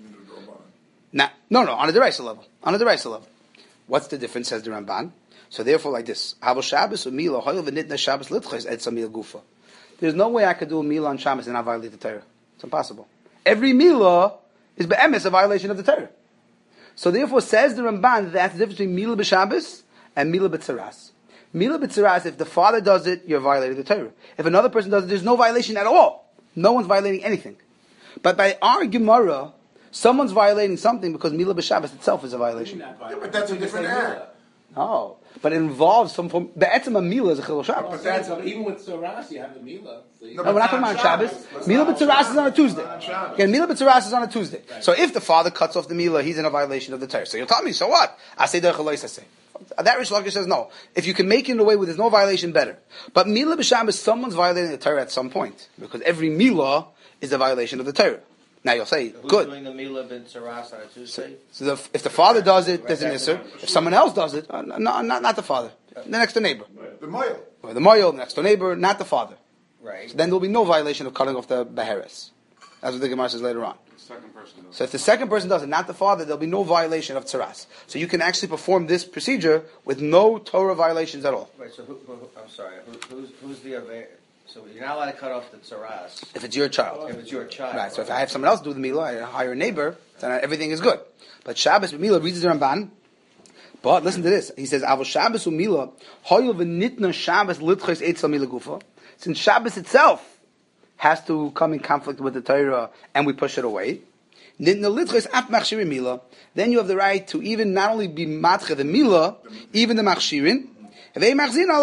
A: No, on a Deraisa level. On a Deraisa level. What's the difference, says the Ramban? So therefore, like this. Havel Shabbos or Mila, Hoyel v'nitna Shabbos litchos et samil gufa. There's no way I could do a Mila on Shabbos and not violate the Torah. It's impossible. Every Mila is be'emes a violation of the Torah. So therefore, says the Ramban, that's the difference between Mila b'Shabbos and Mila b'Tzaras. Mila b'Tzaras, if the father does it, you're violating the Torah. If another person does it, there's no violation at all. No one's violating anything. But by our Gemara, someone's violating something because Mila b'Shabbos itself is a violation.
D: Yeah, but that's a different act.
A: No, but it involves some form. Be'etzem a Mila is a Chilul Shabbos.
F: But that's even with Tzaras, you have the Mila.
A: No, we're not talking about Shabbos. Mila b'Tzaras is on a Tuesday. Again, Mila b'Tzaras is on a Tuesday. So if the father cuts off the Mila, he's in a violation of the Torah. So you'll tell me, so what? I say derech Elois, I say. That Rish Lakish says no. If you can make it in a way where there's no violation, better. But Mila b'Shabbos, someone's violating the Torah at some point. Because every Mila is a violation of the Torah. Now you'll say,
E: who's
A: good.
E: Doing the Mila b'Tzaras on a Tuesday?
A: So if the father does it, there's an Isser. If someone else does it, not the father. The next door neighbor.
D: The Moyle.
A: Or the Moyle, the next door neighbor, not the father.
E: Right.
A: So then there will be no violation of cutting off the Beheres. That's what the Gemara says later on.
F: Second person does.
A: So if the second person does it, not the father, there'll be no violation of Tzaras. So you can actually perform this procedure with no Torah violations at all.
E: Right, so I'm sorry, who's the Aver? So you're not allowed to cut off the Tzaras.
A: If it's your child.
E: If it's your child.
A: Right, so if I have someone else do the Mila, I hire a neighbor, then everything is good. But Shabbos with Mila reads the Ramban. But listen to this. He says, Avo Shabbos with Mila, hoyel v'nitna Shabbos litchos eitzel Mila gufa. Since Shabbos itself has to come in conflict with the Torah and we push it away, nitna litchos af machshirin Mila, then you have the right to even not only be matche the Mila, even the machshirin, and we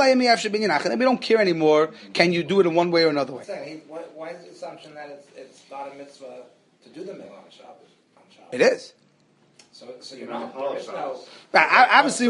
A: don't care anymore. Can you do it in one way or another way?
G: Why is the assumption that it's not a mitzvah to do the Mila on Shabbos?
A: It is.
G: So you're not.
A: Obviously,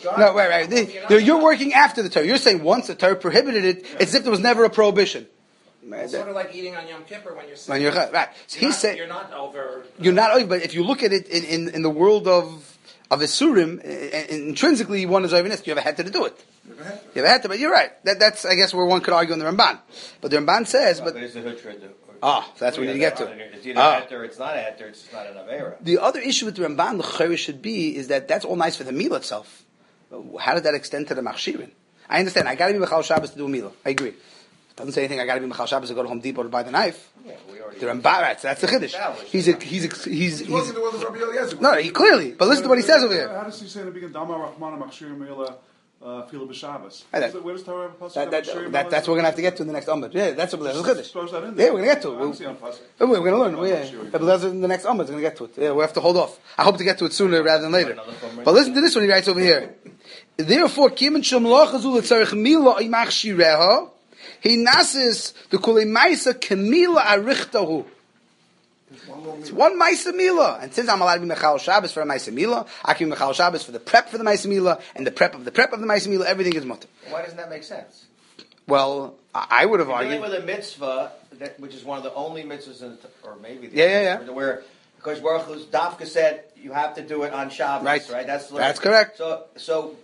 A: you're working after the Torah. You're saying once the Torah prohibited it, it's as if there was never a prohibition.
G: It's sort of like eating on Yom Kippur when you're sick.
A: Right. So
G: You're not over.
A: You're not over. But if you look at it in the world of Isurim, intrinsically one is over. You have a head to do it. You have a head to, but you're right. That's I guess where one could argue in the Ramban. But the Ramban says, but
E: it's a
A: so that's what we need to get to.
E: It's either a heter, it's not a heter, it's not an avera.
A: The other issue with the Ramban, the Chayr should be, is that's all nice for the meal itself. How did that extend to the Machshirin? I understand. I got to be Mechal Shabbos to do a meal. I agree. It doesn't say anything. I got to be Mechal Shabbos to go to Home Depot to buy the knife.
E: Yeah,
A: the Ramban, right? So that's the Chiddush. He's
D: wasn't the one that Rabbi Eliezer.
A: No, he clearly. But listen to what he says over here.
H: How does he say in the beginning? Dama Rachmana Machshir Meila. Fila b'Shabbos.
A: Where does Torah have that's what we're going to have to get to in the next Amud. Yeah, that's what Chiddush. Yeah, we're going to get to it. We're going to learn. Yeah, in the next Amud is going to get to it. Yeah, we have to hold off. I hope to get to it sooner rather than later. But listen to this one he writes over here. Therefore, Kim Shem Lochazul Tzarich Mila Imach Shireha, he nasis the Kulei Maisa Kemila Arichtahu. It's one Maisa Mila. And since I'm allowed to be Mechal Shabbos for a Maisa Mila, I can be Mechal Shabbos for the prep for the Maisa Mila, and the prep of the Maisa Mila, everything is mutter.
E: Why doesn't that make sense?
A: Well, I would have argued.
E: Dealing with a mitzvah, which is one of the only mitzvahs, or maybe the where because Baruch Hu's Dafka said you have to do it on Shabbos, right? That's
A: correct.
E: So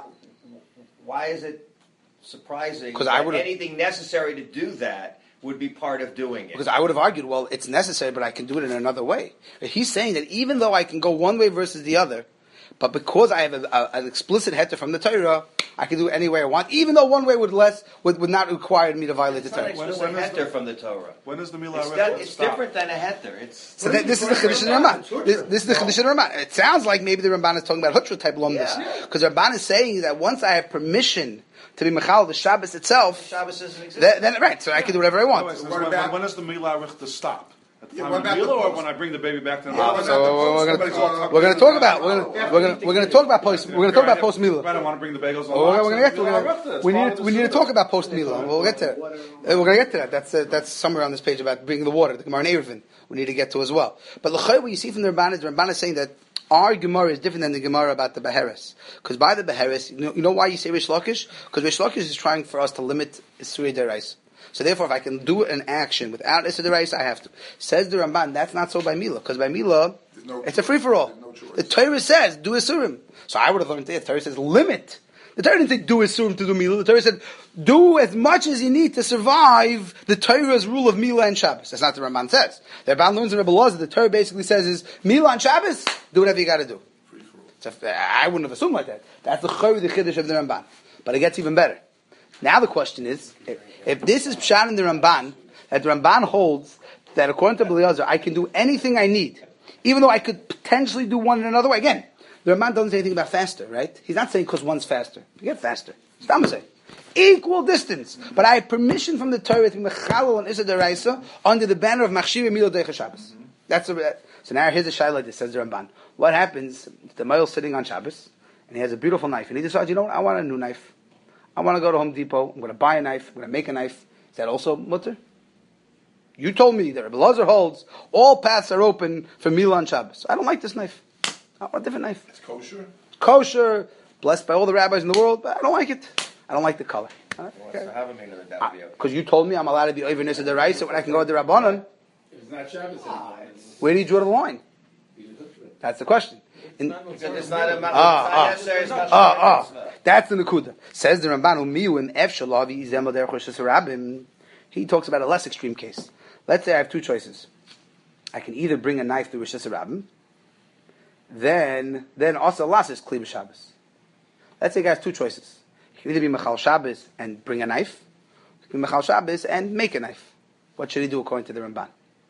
E: why is it surprising
A: that
E: anything necessary to do that would be part of doing it?
A: Because I would have argued, well, it's necessary, but I can do it in another way. He's saying that even though I can go one way versus the other, but because I have an explicit heter from the Torah, I can do it any way I want, even though one way would not require me to violate the Torah.
E: It's not an explicit heter from the Torah.
H: When is the Milah
E: It's different than a heter.
A: So this is the Chiddush of the Ramban. This is the Chiddush of the Ramban. It sounds like maybe the Ramban is talking about Hutra type lumdus, because the Ramban is saying that once I have permission to be Mechal the Shabbos itself,
E: Shabbos doesn't exist.
A: Then right, so I can do whatever I want.
H: When is the Milah Richter stop? At the time of the Milah, or when I bring the baby back to the house?
A: So we're going to talk about post. We're going to talk about post Milah.
H: I don't want to bring the bagels.
A: We're going to get to. We need to talk about post Milah. We'll get to it. We're going to get to that. That's somewhere on this page about bringing the water. The Gemara in Eruvin we need to get to as well. But what you see from the Ramban is saying that our Gemara is different than the Gemara about the Beheres. Because by the Beheres, you know why you say Rish Lakish? Because Rish Lakish is trying for us to limit Isuri Derais. So therefore, if I can do an action without Isuri Derais, I have to. Says the Ramban, that's not so by Milah. Because by Milah, it's a free-for-all. The Torah says, do Isurim. So I would have learned the Torah says, limit. The Torah didn't say do Isurim to do Milah. The Torah said, do as much as you need to survive the Torah's rule of Milah and Shabbos. That's not what the Ramban says. The Ramban learns in Rebbe Loza, the Torah basically says is, Milah and Shabbos, do whatever you got to do. So I wouldn't have assumed like that. That's the Chiddush of the Ramban. But it gets even better. Now the question is, if this is Pshat in the Ramban, that the Ramban holds that according to Eliezer, I can do anything I need, even though I could potentially do one in another way. Again, the Ramban doesn't say anything about faster, right? He's not saying because one's faster. You get faster. Stama say. Equal distance. But I have permission from the Torah to be Mechalel and Issa Deraisa under the banner of Machshir Milo Deicha Shabbos. So now here's a shayla like this, says the Ramban. What happens, the male sitting on Shabbos, and he has a beautiful knife, and he decides, you know what, I want a new knife. I want to go to Home Depot, I'm going to buy a knife, I'm going to make a knife. Is that also mutter? You told me that Rebbe Lazar holds, all paths are open for Mila on Shabbos. I don't like this knife. I want a different knife.
D: It's kosher?
A: Kosher, blessed by all the rabbis in the world, but I don't like it. I don't like the color. Because you told me I'm allowed to be over Nisa Deraisa when I can go to the Rabbanon.
F: It's not Shabbos anymore.
A: Where do you draw the line? That's the question.
E: It's not a
A: That's the Nakuda. Says the Ramban, he talks about a less extreme case. Let's say I have two choices. I can either bring a knife to Rosh Hashanah, then also las is Kli B'Shabbos. Let's say a guy has two choices. He can either be Mechal Shabbos and bring a knife, he can be Mechal Shabbos and make a knife. What should he do according to the Ramban?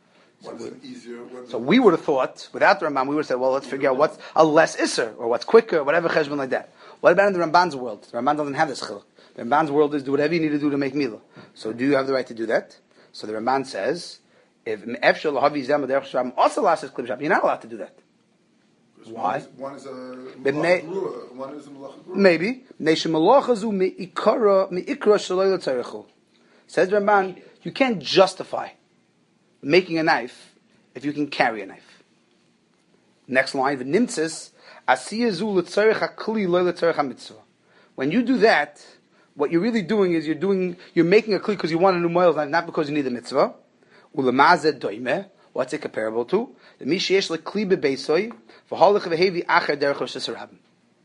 A: So we would have thought, without the Ramban, we would have said, well, let's figure out what's a less Isser, or what's quicker, whatever cheshbon like that. What about in the Ramban's world? The Ramban doesn't have this chiluk. The Ramban's world is do whatever you need to do to make milah. So do you have the right to do that? So the Ramban says, if Efshel Lahavi Zem Derech Shabbat also lasts as Klib Shabbat, you're not allowed to do that. Why?
D: One is a malacha grua, one is a malacha grua.
A: Maybe. Neishem malacha zu meikra shaloi l'tzarechu. Says the Ramban, you can't justify making a knife if you can carry a knife. Next line, v'nimtzis asiyazu l'tzarech hakli lo l'tzarech hamitzvah. When you do that, what you're really doing is you're making a kli because you want a new moil, not because you need the mitzvah. Ulamazed doime. What's it comparable to? The misheyesh lekli bebeisoi v'halach v'hevi acher derech rosh hashanah.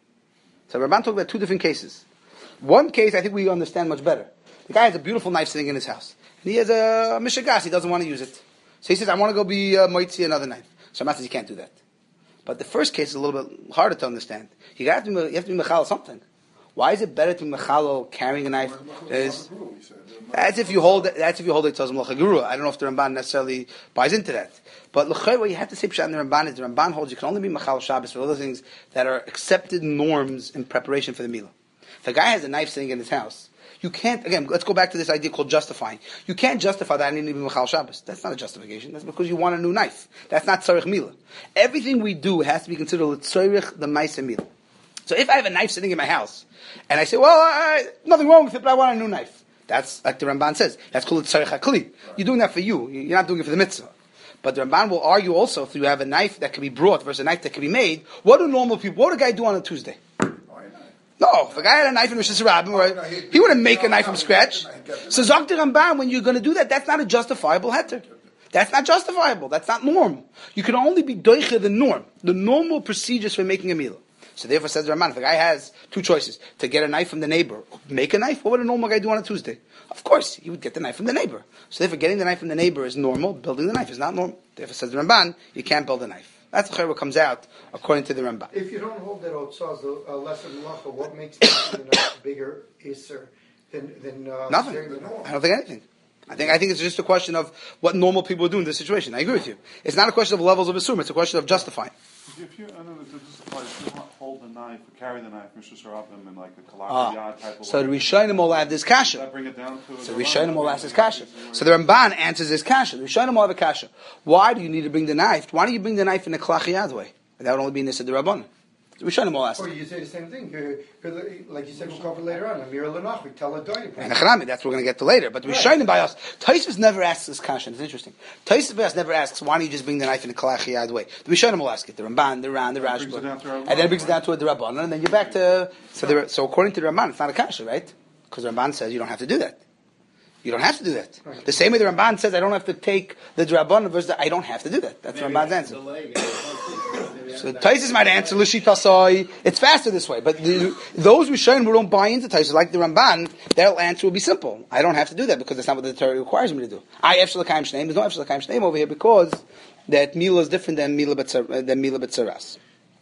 A: So Ramban talked about two different cases. One case I think we understand much better. The guy has a beautiful knife sitting in his house, and he has a mishagas. He doesn't want to use it, so he says, "I want to go be moitzi another knife." So Ramban says, "You can't do that." But the first case is a little bit harder to understand. You have to be mechal something. Why is it better to be mechal carrying a knife? That's if you hold it. That's if you hold it tzazim l'chaguru. I don't know if the Ramban necessarily buys into that. But l'chayr, what you have to say pshat in the Ramban is the Ramban holds you can only be mechal Shabbos for other things that are accepted norms in preparation for the milah. If a guy has a knife sitting in his house, you can't. Again, let's go back to this idea called justifying. You can't justify that I need to be mechal Shabbos. That's not a justification. That's because you want a new knife. That's not tzarich milah. Everything we do has to be considered l'tzarich the ma'aseh milah. So if I have a knife sitting in my house, and I say, well, nothing wrong with it, but I want a new knife. That's like the Ramban says. That's called tzarich hakli. You're doing that for you. You're not doing it for the mitzvah. But the Ramban will argue also if you have a knife that can be brought versus a knife that can be made. What do normal people? What would a guy do on a Tuesday? No, if a guy had a knife in Rosh Hashanah, he wouldn't make a knife from scratch. So Zok the Ramban, when you're going to do that, that's not a justifiable heter. That's not justifiable. That's not norm. You can only be doiche the norm, the normal procedures for making a meal. So therefore, says the Ramban, if a guy has two choices, to get a knife from the neighbor, make a knife, what would a normal guy do on a Tuesday? Of course, he would get the knife from the neighbor. So therefore, getting the knife from the neighbor is normal, building the knife is not normal. Therefore, says the Ramban, you can't build a knife. That's what comes out, according to the Ramban.
B: If you don't hold that Otzah as a lesser malacha, what makes the knife bigger Isser than
A: nothing. I don't think anything. I think it's just a question of what normal people would do in this situation. I agree with you. It's not a question of levels of assume, it's a question of justifying.
H: If you hold the knife, or carry the knife, in like a kalach type of
A: so the Rishonim will have this kasha.
H: Bring it down to
A: so the Rishonim will ask this kasha. So the Ramban answers this kasha. The Rishonim will have a kasha. Why do you need to bring the knife? Why don't you bring the knife in a kalach yad way? That would only be in this at the Rabban. The Rishonim will ask.
B: Or you say the same thing. Like you said, we'll cover later on. Amir Lanach, we tell a doy.
A: And Achrami, that's what we're going to get to later. But the Rishonim by us, Taisvus never asks this kasha. It's interesting. Taisvus by us never asks, why don't you just bring the knife in a kalach yad way? The Rishonim will ask it. The Ramban, the Ran, the Rashba. And then it brings it down to the Rabban. And then you're back to... So according to the Ramban, it's not a kasha, right? Because the Ramban says you don't have to do that. You don't have to do that. Right. The same way the Ramban says I don't have to take the Drabban versus I don't have to do that. That's the Ramban's answer. So Taisus might answer L'Shitasoi. It's faster this way, but those Rishonim who don't buy into Taisus, like the Ramban, their answer will be simple. I don't have to do that because that's not what the Torah requires me to do. I have Shalakayim Shneim. There's no Shalakayim Shneim over here because that Mila is different than Mila B'Tzaras.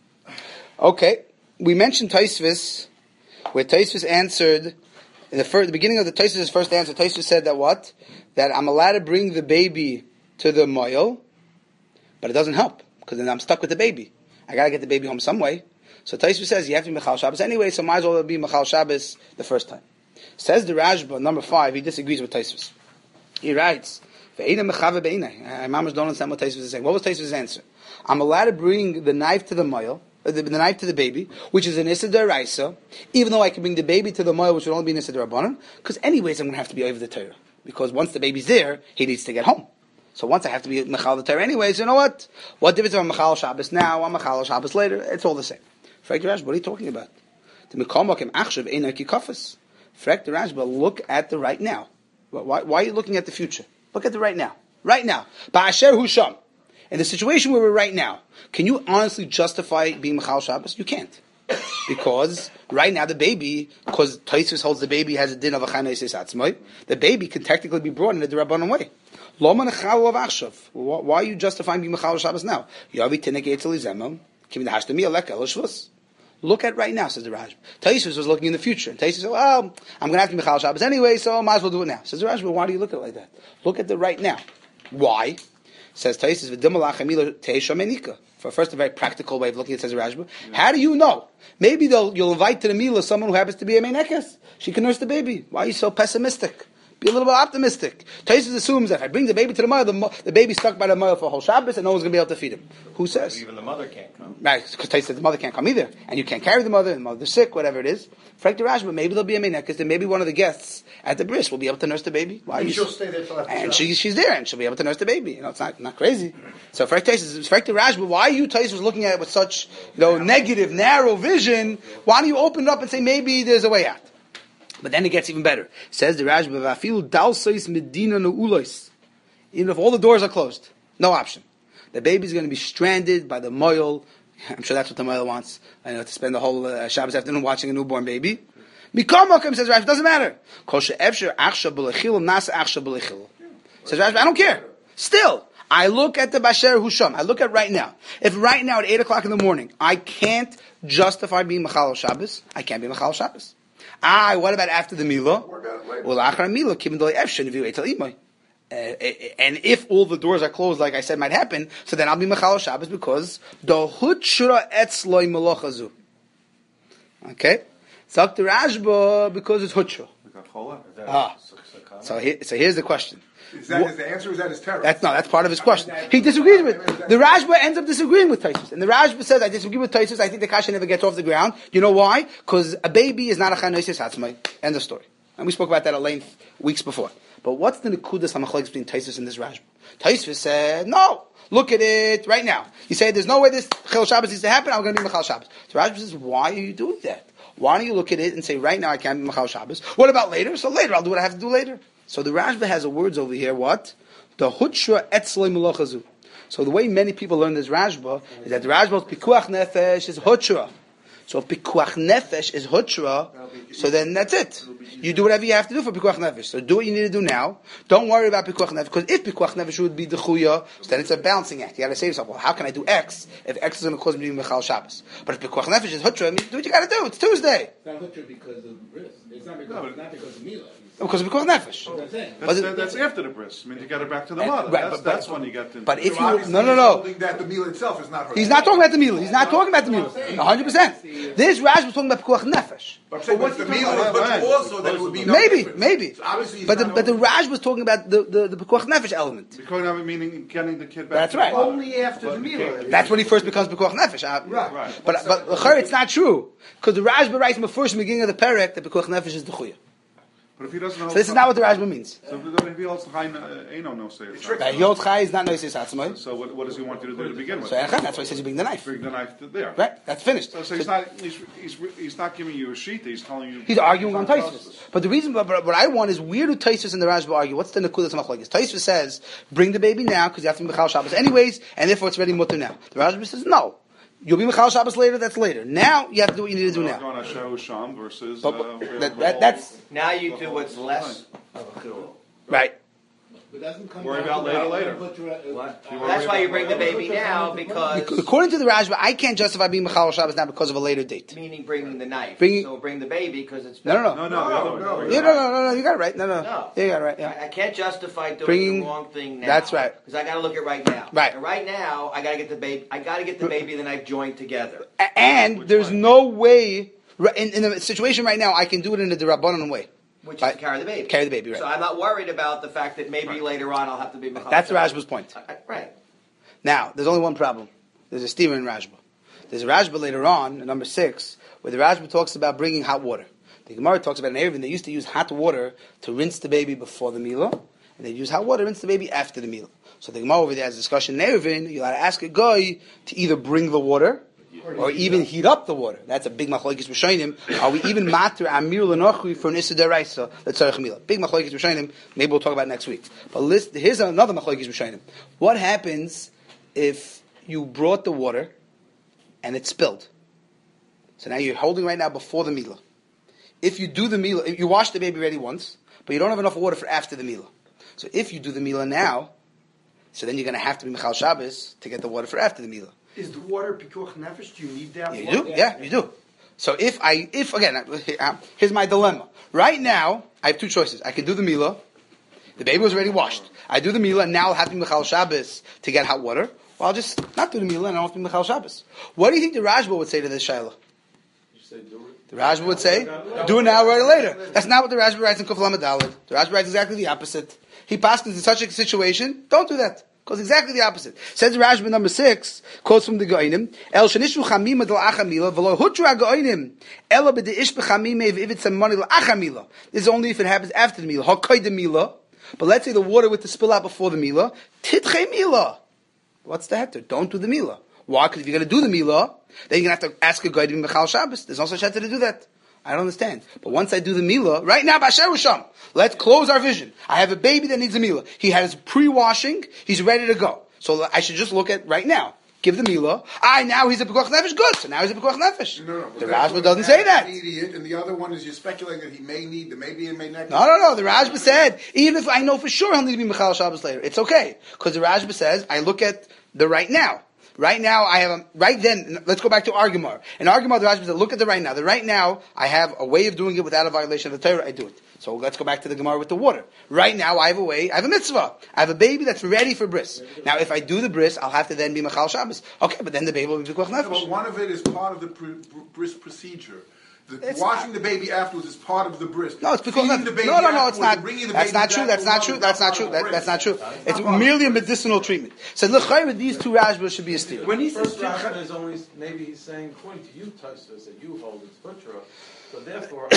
A: Okay, we mentioned Taisus, where Taisus answered. In the beginning of the Taisus' first answer, Taisus said that what? That I'm allowed to bring the baby to the moil, but it doesn't help, because then I'm stuck with the baby. I gotta get the baby home some way. So Taisus says, you have to be Mechal Shabbos anyway, so might as well be Mechal Shabbos the first time. Says the Rashba, number 5, he disagrees with Taisus. He writes, I mamash don't understand what Taisus is saying. What was Taisus' answer? I'm allowed to bring the knife to the moil, the knife to the baby, which is an Issa D'Oraisa, even though I can bring the baby to the moil, which would only be an Issa D'Rabbanan, because anyways I'm going to have to be over the Torah. Because once the baby's there, he needs to get home. So once I have to be Mechal the Torah anyways, you know what? What difference if I'm Mechal Shabbos now, I'm Mechal Shabbos later? It's all the same. Frek the Rashba, what are you talking about? The Mekomakim Achshav Einar Kikafas. Frek the Rashba, look at the right now. Why are you looking at the future? Look at the right now. Right now. Ba'asher Husham. In the situation where we're right now, can you honestly justify being Mechal Shabbos? You can't. Because right now the baby, because Taisus holds the baby has a din of a Chana Yisis Atzmai, the baby can technically be brought in a D'Rabbanan way. Why are you justifying being Mechal Shabbos now? Look at right now, says the Rashba. Taisus was looking in the future. And Taisus said, well, I'm going to have to be Mechal Shabbos anyway, so I might as well do it now. Says the Rashba, why do you look at it like that? Look at the right now. Why? Says Taisus, for first, a very practical way of looking at it, says Rashba. How do you know? Maybe you'll invite to the Mila someone who happens to be a Meinekes. She can nurse the baby. Why are you so pessimistic? Be a little bit optimistic. Taisus assumes that if I bring the baby to the mother, the baby's stuck by the mother for a whole Shabbos and no one's going to be able to feed him. Who says?
E: Even the mother can't come.
A: Right, because Taisus said the mother can't come either. And you can't carry the mother's sick, whatever it is. Frank the Rashba, maybe there'll be a minhag, because then maybe one of the guests at the bris will be able to nurse the baby. Why?
B: And she'll stay there till after
A: and
B: Shabbos.
A: she's there, and she'll be able to nurse the baby. It's not crazy. So Frank the Rashba, why are you Taisus looking at it with such negative, narrow vision? Why don't you open it up and say maybe there's a way out? But then it gets even better. It says the Rashba, "Vafilu dalsois medina nuulois." Even if all the doors are closed, no option. The baby's going to be stranded by the moil. I'm sure that's what the moil wants. I know, to spend the whole Shabbos afternoon watching a newborn baby. Mikam Makom, says Rashba, doesn't matter. Says Rashba, I don't care. Still, I look at the Basher Husham. I look at right now. If right now at 8 o'clock in the morning, I can't justify being Machal Shabbos, I can't be Machal Shabbos. What about after the Milah? Well, after Milah, Kibin Dolei Efshin, if you wait till Imay. And if all the doors are closed, like I said, might happen, so then I'll be Machal Shabbos because the Hutshra Etzloi Melochazu. Okay? Zak the Rashba because it's Hutshra. So here's the question.
D: Is that his answer or is that his terror?
A: That's part of his question. He disagrees with it. The Rashba ends up disagreeing with Taisus. And the Rashba says, I disagree with Taisus, I think the kasha never gets off the ground. You know why? Because a baby is not a chanoisis hatzmai. End of story. And we spoke about that at length weeks before. But what's the nekudas hamachlokes between Taisus and this Rashba? Taisus said, no, look at it right now. You say, there's no way this Chil Shabbos needs to happen, I'm going to be Machal Shabbos. So Rashba says, why are you doing that? Why don't you look at it and say, right now I can't be Machal Shabbos. What about later? So later, I'll do what I have to do later. So the Rashba has a words over here, what? The Hutshra Etzloi Melochazu. So the way many people learn this Rashba is that the Rashba's Pikuach Nefesh is Hutshra. So if Pikuach Nefesh is Hutshra, so then that's it. You do whatever you have to do for Pikuach Nefesh. So do what you need to do now. Don't worry about Pikuach Nefesh. Because if Pikuach Nefesh would be the Chuya, so then it's a balancing act. You got to say to yourself, well, how can I do X if X is going to cause me to be Mechal Shabbos? But if Pikuach Nefesh is Hutshra, do what you got to do. It's Tuesday.
F: It's not Hutshra because of bris. It's not because of Milah.
A: Because of Pikuach Nefesh.
H: That's after the bris. I mean, you got it back to the mother.
A: Right,
H: that's when you get to...
A: But if
D: So
A: you...
D: obviously
A: No.
D: he's holding that the meal itself is not.
A: He's not talking about the Milah. He's not talking about the Milah. 100%. This Rash was talking about Pikuach Nefesh.
D: But I'm saying, but if the meal is but also, then it would be no
A: Maybe.
D: So obviously,
A: But the Raj was talking about the Pekuach Nefesh element.
H: Pikuach Nefesh meaning getting the kid back.
A: That's
H: to
A: right.
H: the mother.
B: Only after the meal.
A: That's when he first becomes Pekuach Nefesh.
B: Right.
A: But it's not true because the Rashba writes in the first beginning of the parak that Pekuach Nefesh is the Chuya.
H: But if he doesn't know...
A: So this is not what the Rashba means.
H: So if he holds the Chai, Eino no say it's not.
A: Yod Chai is not Noises Hatzmai.
H: So what does he want you to do to begin with?
A: So that's why he says you bring the knife.
H: Bring the knife to there.
A: Right, that's finished.
H: So he's not giving you a sheet. He's telling you.
A: He's arguing on Taisus. But the reason, but what I want is where do Taisus and the Rashba argue? What's the Nekudas Machlokes? Taisus says bring the baby now because you have to be Mechal Shabbos anyways, and therefore it's ready mutter now. The Rashba says no. You'll be Mechal Shabbos later, that's later. Now, you have to do what you need to do now.
H: Going to show Sham versus...
A: That's...
E: Now you do what's less.
A: Right.
F: But doesn't come
H: Worry
F: down
H: about
F: to
H: later.
E: What? That's why you bring the baby now because
A: According to the Rashba, I can't justify being Mechal Shabbos now because of a later date.
E: meaning bringing the knife.
A: Bringing-
E: So bring the baby because it's
A: No.
H: No, the other way.
A: Yeah, no, you got it right. No.
E: No.
A: Yeah, you got it right, yeah.
E: I can't justify doing
A: Bringing-
E: the wrong thing now.
A: That's right.
E: Because I got to look at right now.
A: Right.
E: And right now, I got to get the baby. I got to get the baby and the knife joined together.
A: And there's no way, in the situation right now, I can do it in the Rabbanon way.
E: Which
A: Right.
E: is to carry the baby.
A: Carry the baby, right.
E: So I'm not worried about the fact that maybe later on I'll have to be Mechal
A: That's the
E: Shabbos.
A: Rashba's point.
E: Right.
A: Now, there's only one problem. There's a steamer in Rashba. There's a Rashba later on, number 6, where the Rashba talks about bringing hot water. The Gemara talks about in Eruvin, they used to use hot water to rinse the baby before the Milah, and they'd use hot water to rinse the baby after the Milah. So the Gemara over there has a discussion in Eruvin, you'll have to ask a guy to either bring the water, or even heat up the water. That's a big machlokes b'shainim. Are we even matter amir l'nochui for an issa deraisa? Let's say milah. Big machlokes b'shainim. Maybe we'll talk about it next week. But here's another machlokes b'shainim. What happens if you brought the water and it spilled? So now you're holding right now before the milah. If you do the milah, if you wash the baby already once, but you don't have enough water for after the milah. So if you do the milah now, so then you're going to have to be Mechal Shabbos to get the water for after the milah.
B: Is the water Pikuach Nefesh? Do you need that?
A: Yeah, you do. Yeah, you do. So if again, here's my dilemma. Right now, I have two choices. I can do the milah. The baby was already washed. I do the milah, and now I'll have to be Mechal Shabbos to get hot water. Or I'll just not do the milah, and I'll have to be Mechal Shabbos. What do you think the Rashba would say to this Shaila?
F: You say do
A: The Rashba would say, do it now, write it later. That's not what the Rashba writes in Kuf Lamed Daled. The Rashba writes exactly the opposite. He passes in such a situation, don't do that. Because exactly the opposite. Says Rashba number 6, quotes from the Goinim, El Shanishu Chamima Del Achamila, Velo Hutra Goinim, Ela B'Deish B'Chamime V'Ivit Samani Del Achamila. This is only if it happens after the Mila. Hakoy the Mila. But let's say the water with the spill out before the Mila. Titche Mila. What's the heter? Don't do the Mila. Why? Because if you're going to do the Mila, then you're going to have to ask a guy to be Mechal Shabbos. There's no such heter to do that. I don't understand. But once I do the Mila, right now, Basher Risham, let's close our vision. I have a baby that needs a Mila. He has pre-washing. He's ready to go. So I should just look at right now. Give the Mila. Now he's a Pekuach Nefesh. Good. So now he's a Pekuach Nefesh.
D: No,
A: the Rashba doesn't say that.
D: Idiot, and the other one is you're speculating that he may need, maybe he may not.
A: No. The Rashba said, even if I know for sure he'll need to be Mechal Shabbos later, it's okay. Because the Rashba says, I look at the right now. Right now, I have right then, let's go back to Argamar. In Argamar, the Rashba said, look at the right now. The right now, I have a way of doing it without a violation of the Torah, I do it. So let's go back to the Gemara with the water. Right now, I have a way, I have a mitzvah. I have a baby that's ready for bris. Now, if I do the bris, I'll have to then be Mechal Shabbos. Okay, but then the baby will be Pekuach Nefesh.
D: But one of it is part of the bris procedure. Washing the baby afterwards is part of the bris.
A: No, it's because no, it's not. That's not true. That's not true. It's merely a medicinal treatment. So l'chayr, these two Rashbas should be a steer.
C: When he says Rashba is only, maybe he's saying, according to you, Tosfos, that you hold it's Putra, so therefore, we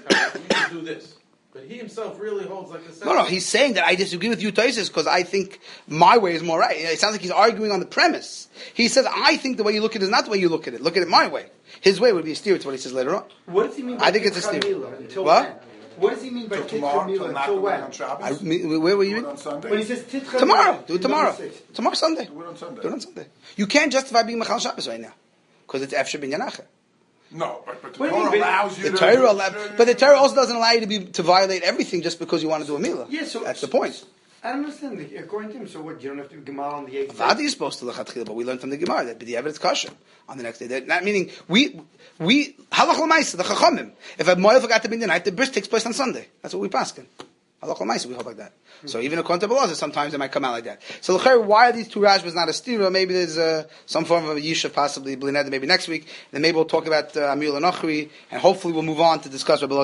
C: can do this. But he himself really holds like a...
A: No, he's saying that I disagree with you, Tosfos, because I think my way is more right. It sounds like he's arguing on the premise. He says, I think the way you look at it is not the way you look at it. Look at it my way. His way would be a steer to what he says later on.
B: What does he mean by
A: I think it's a steer.
B: What? What does he mean by Titcha Mila until when?
A: Where were you?
D: On Sunday.
B: When he says Titcha
A: tomorrow. Do it tomorrow. Tomorrow Sunday.
D: Do it on Sunday.
A: Do it on Sunday. You can't justify being Mechal Shabbos right now. Because it's Efsheh bin Yanacha.
D: No, but the Torah allows you
A: but the Torah also doesn't allow you to violate everything just because you want to do a Mila.
B: Yeah, so
A: that's the point.
B: I don't understand. According to him, so what? You don't have to be Gemara on the 8th day?
A: Vadi is supposed to lechatchila, but we learned from the Gemara that the evidence kosher on the next day. That meaning we halach l'maisa the chachamim. If a moil forgot to be in the night, the bris takes place on Sunday. That's what we paskin. Halach l'maisa we hold like that. So even according to Belazar, sometimes it might come out like that. So l'chayr, why are these two Rashbas not a stira? Maybe there's some form of a yishuv, possibly blined maybe next week. Then maybe we'll talk about Amir L'Nochri, and hopefully we'll move on to discuss Rabbi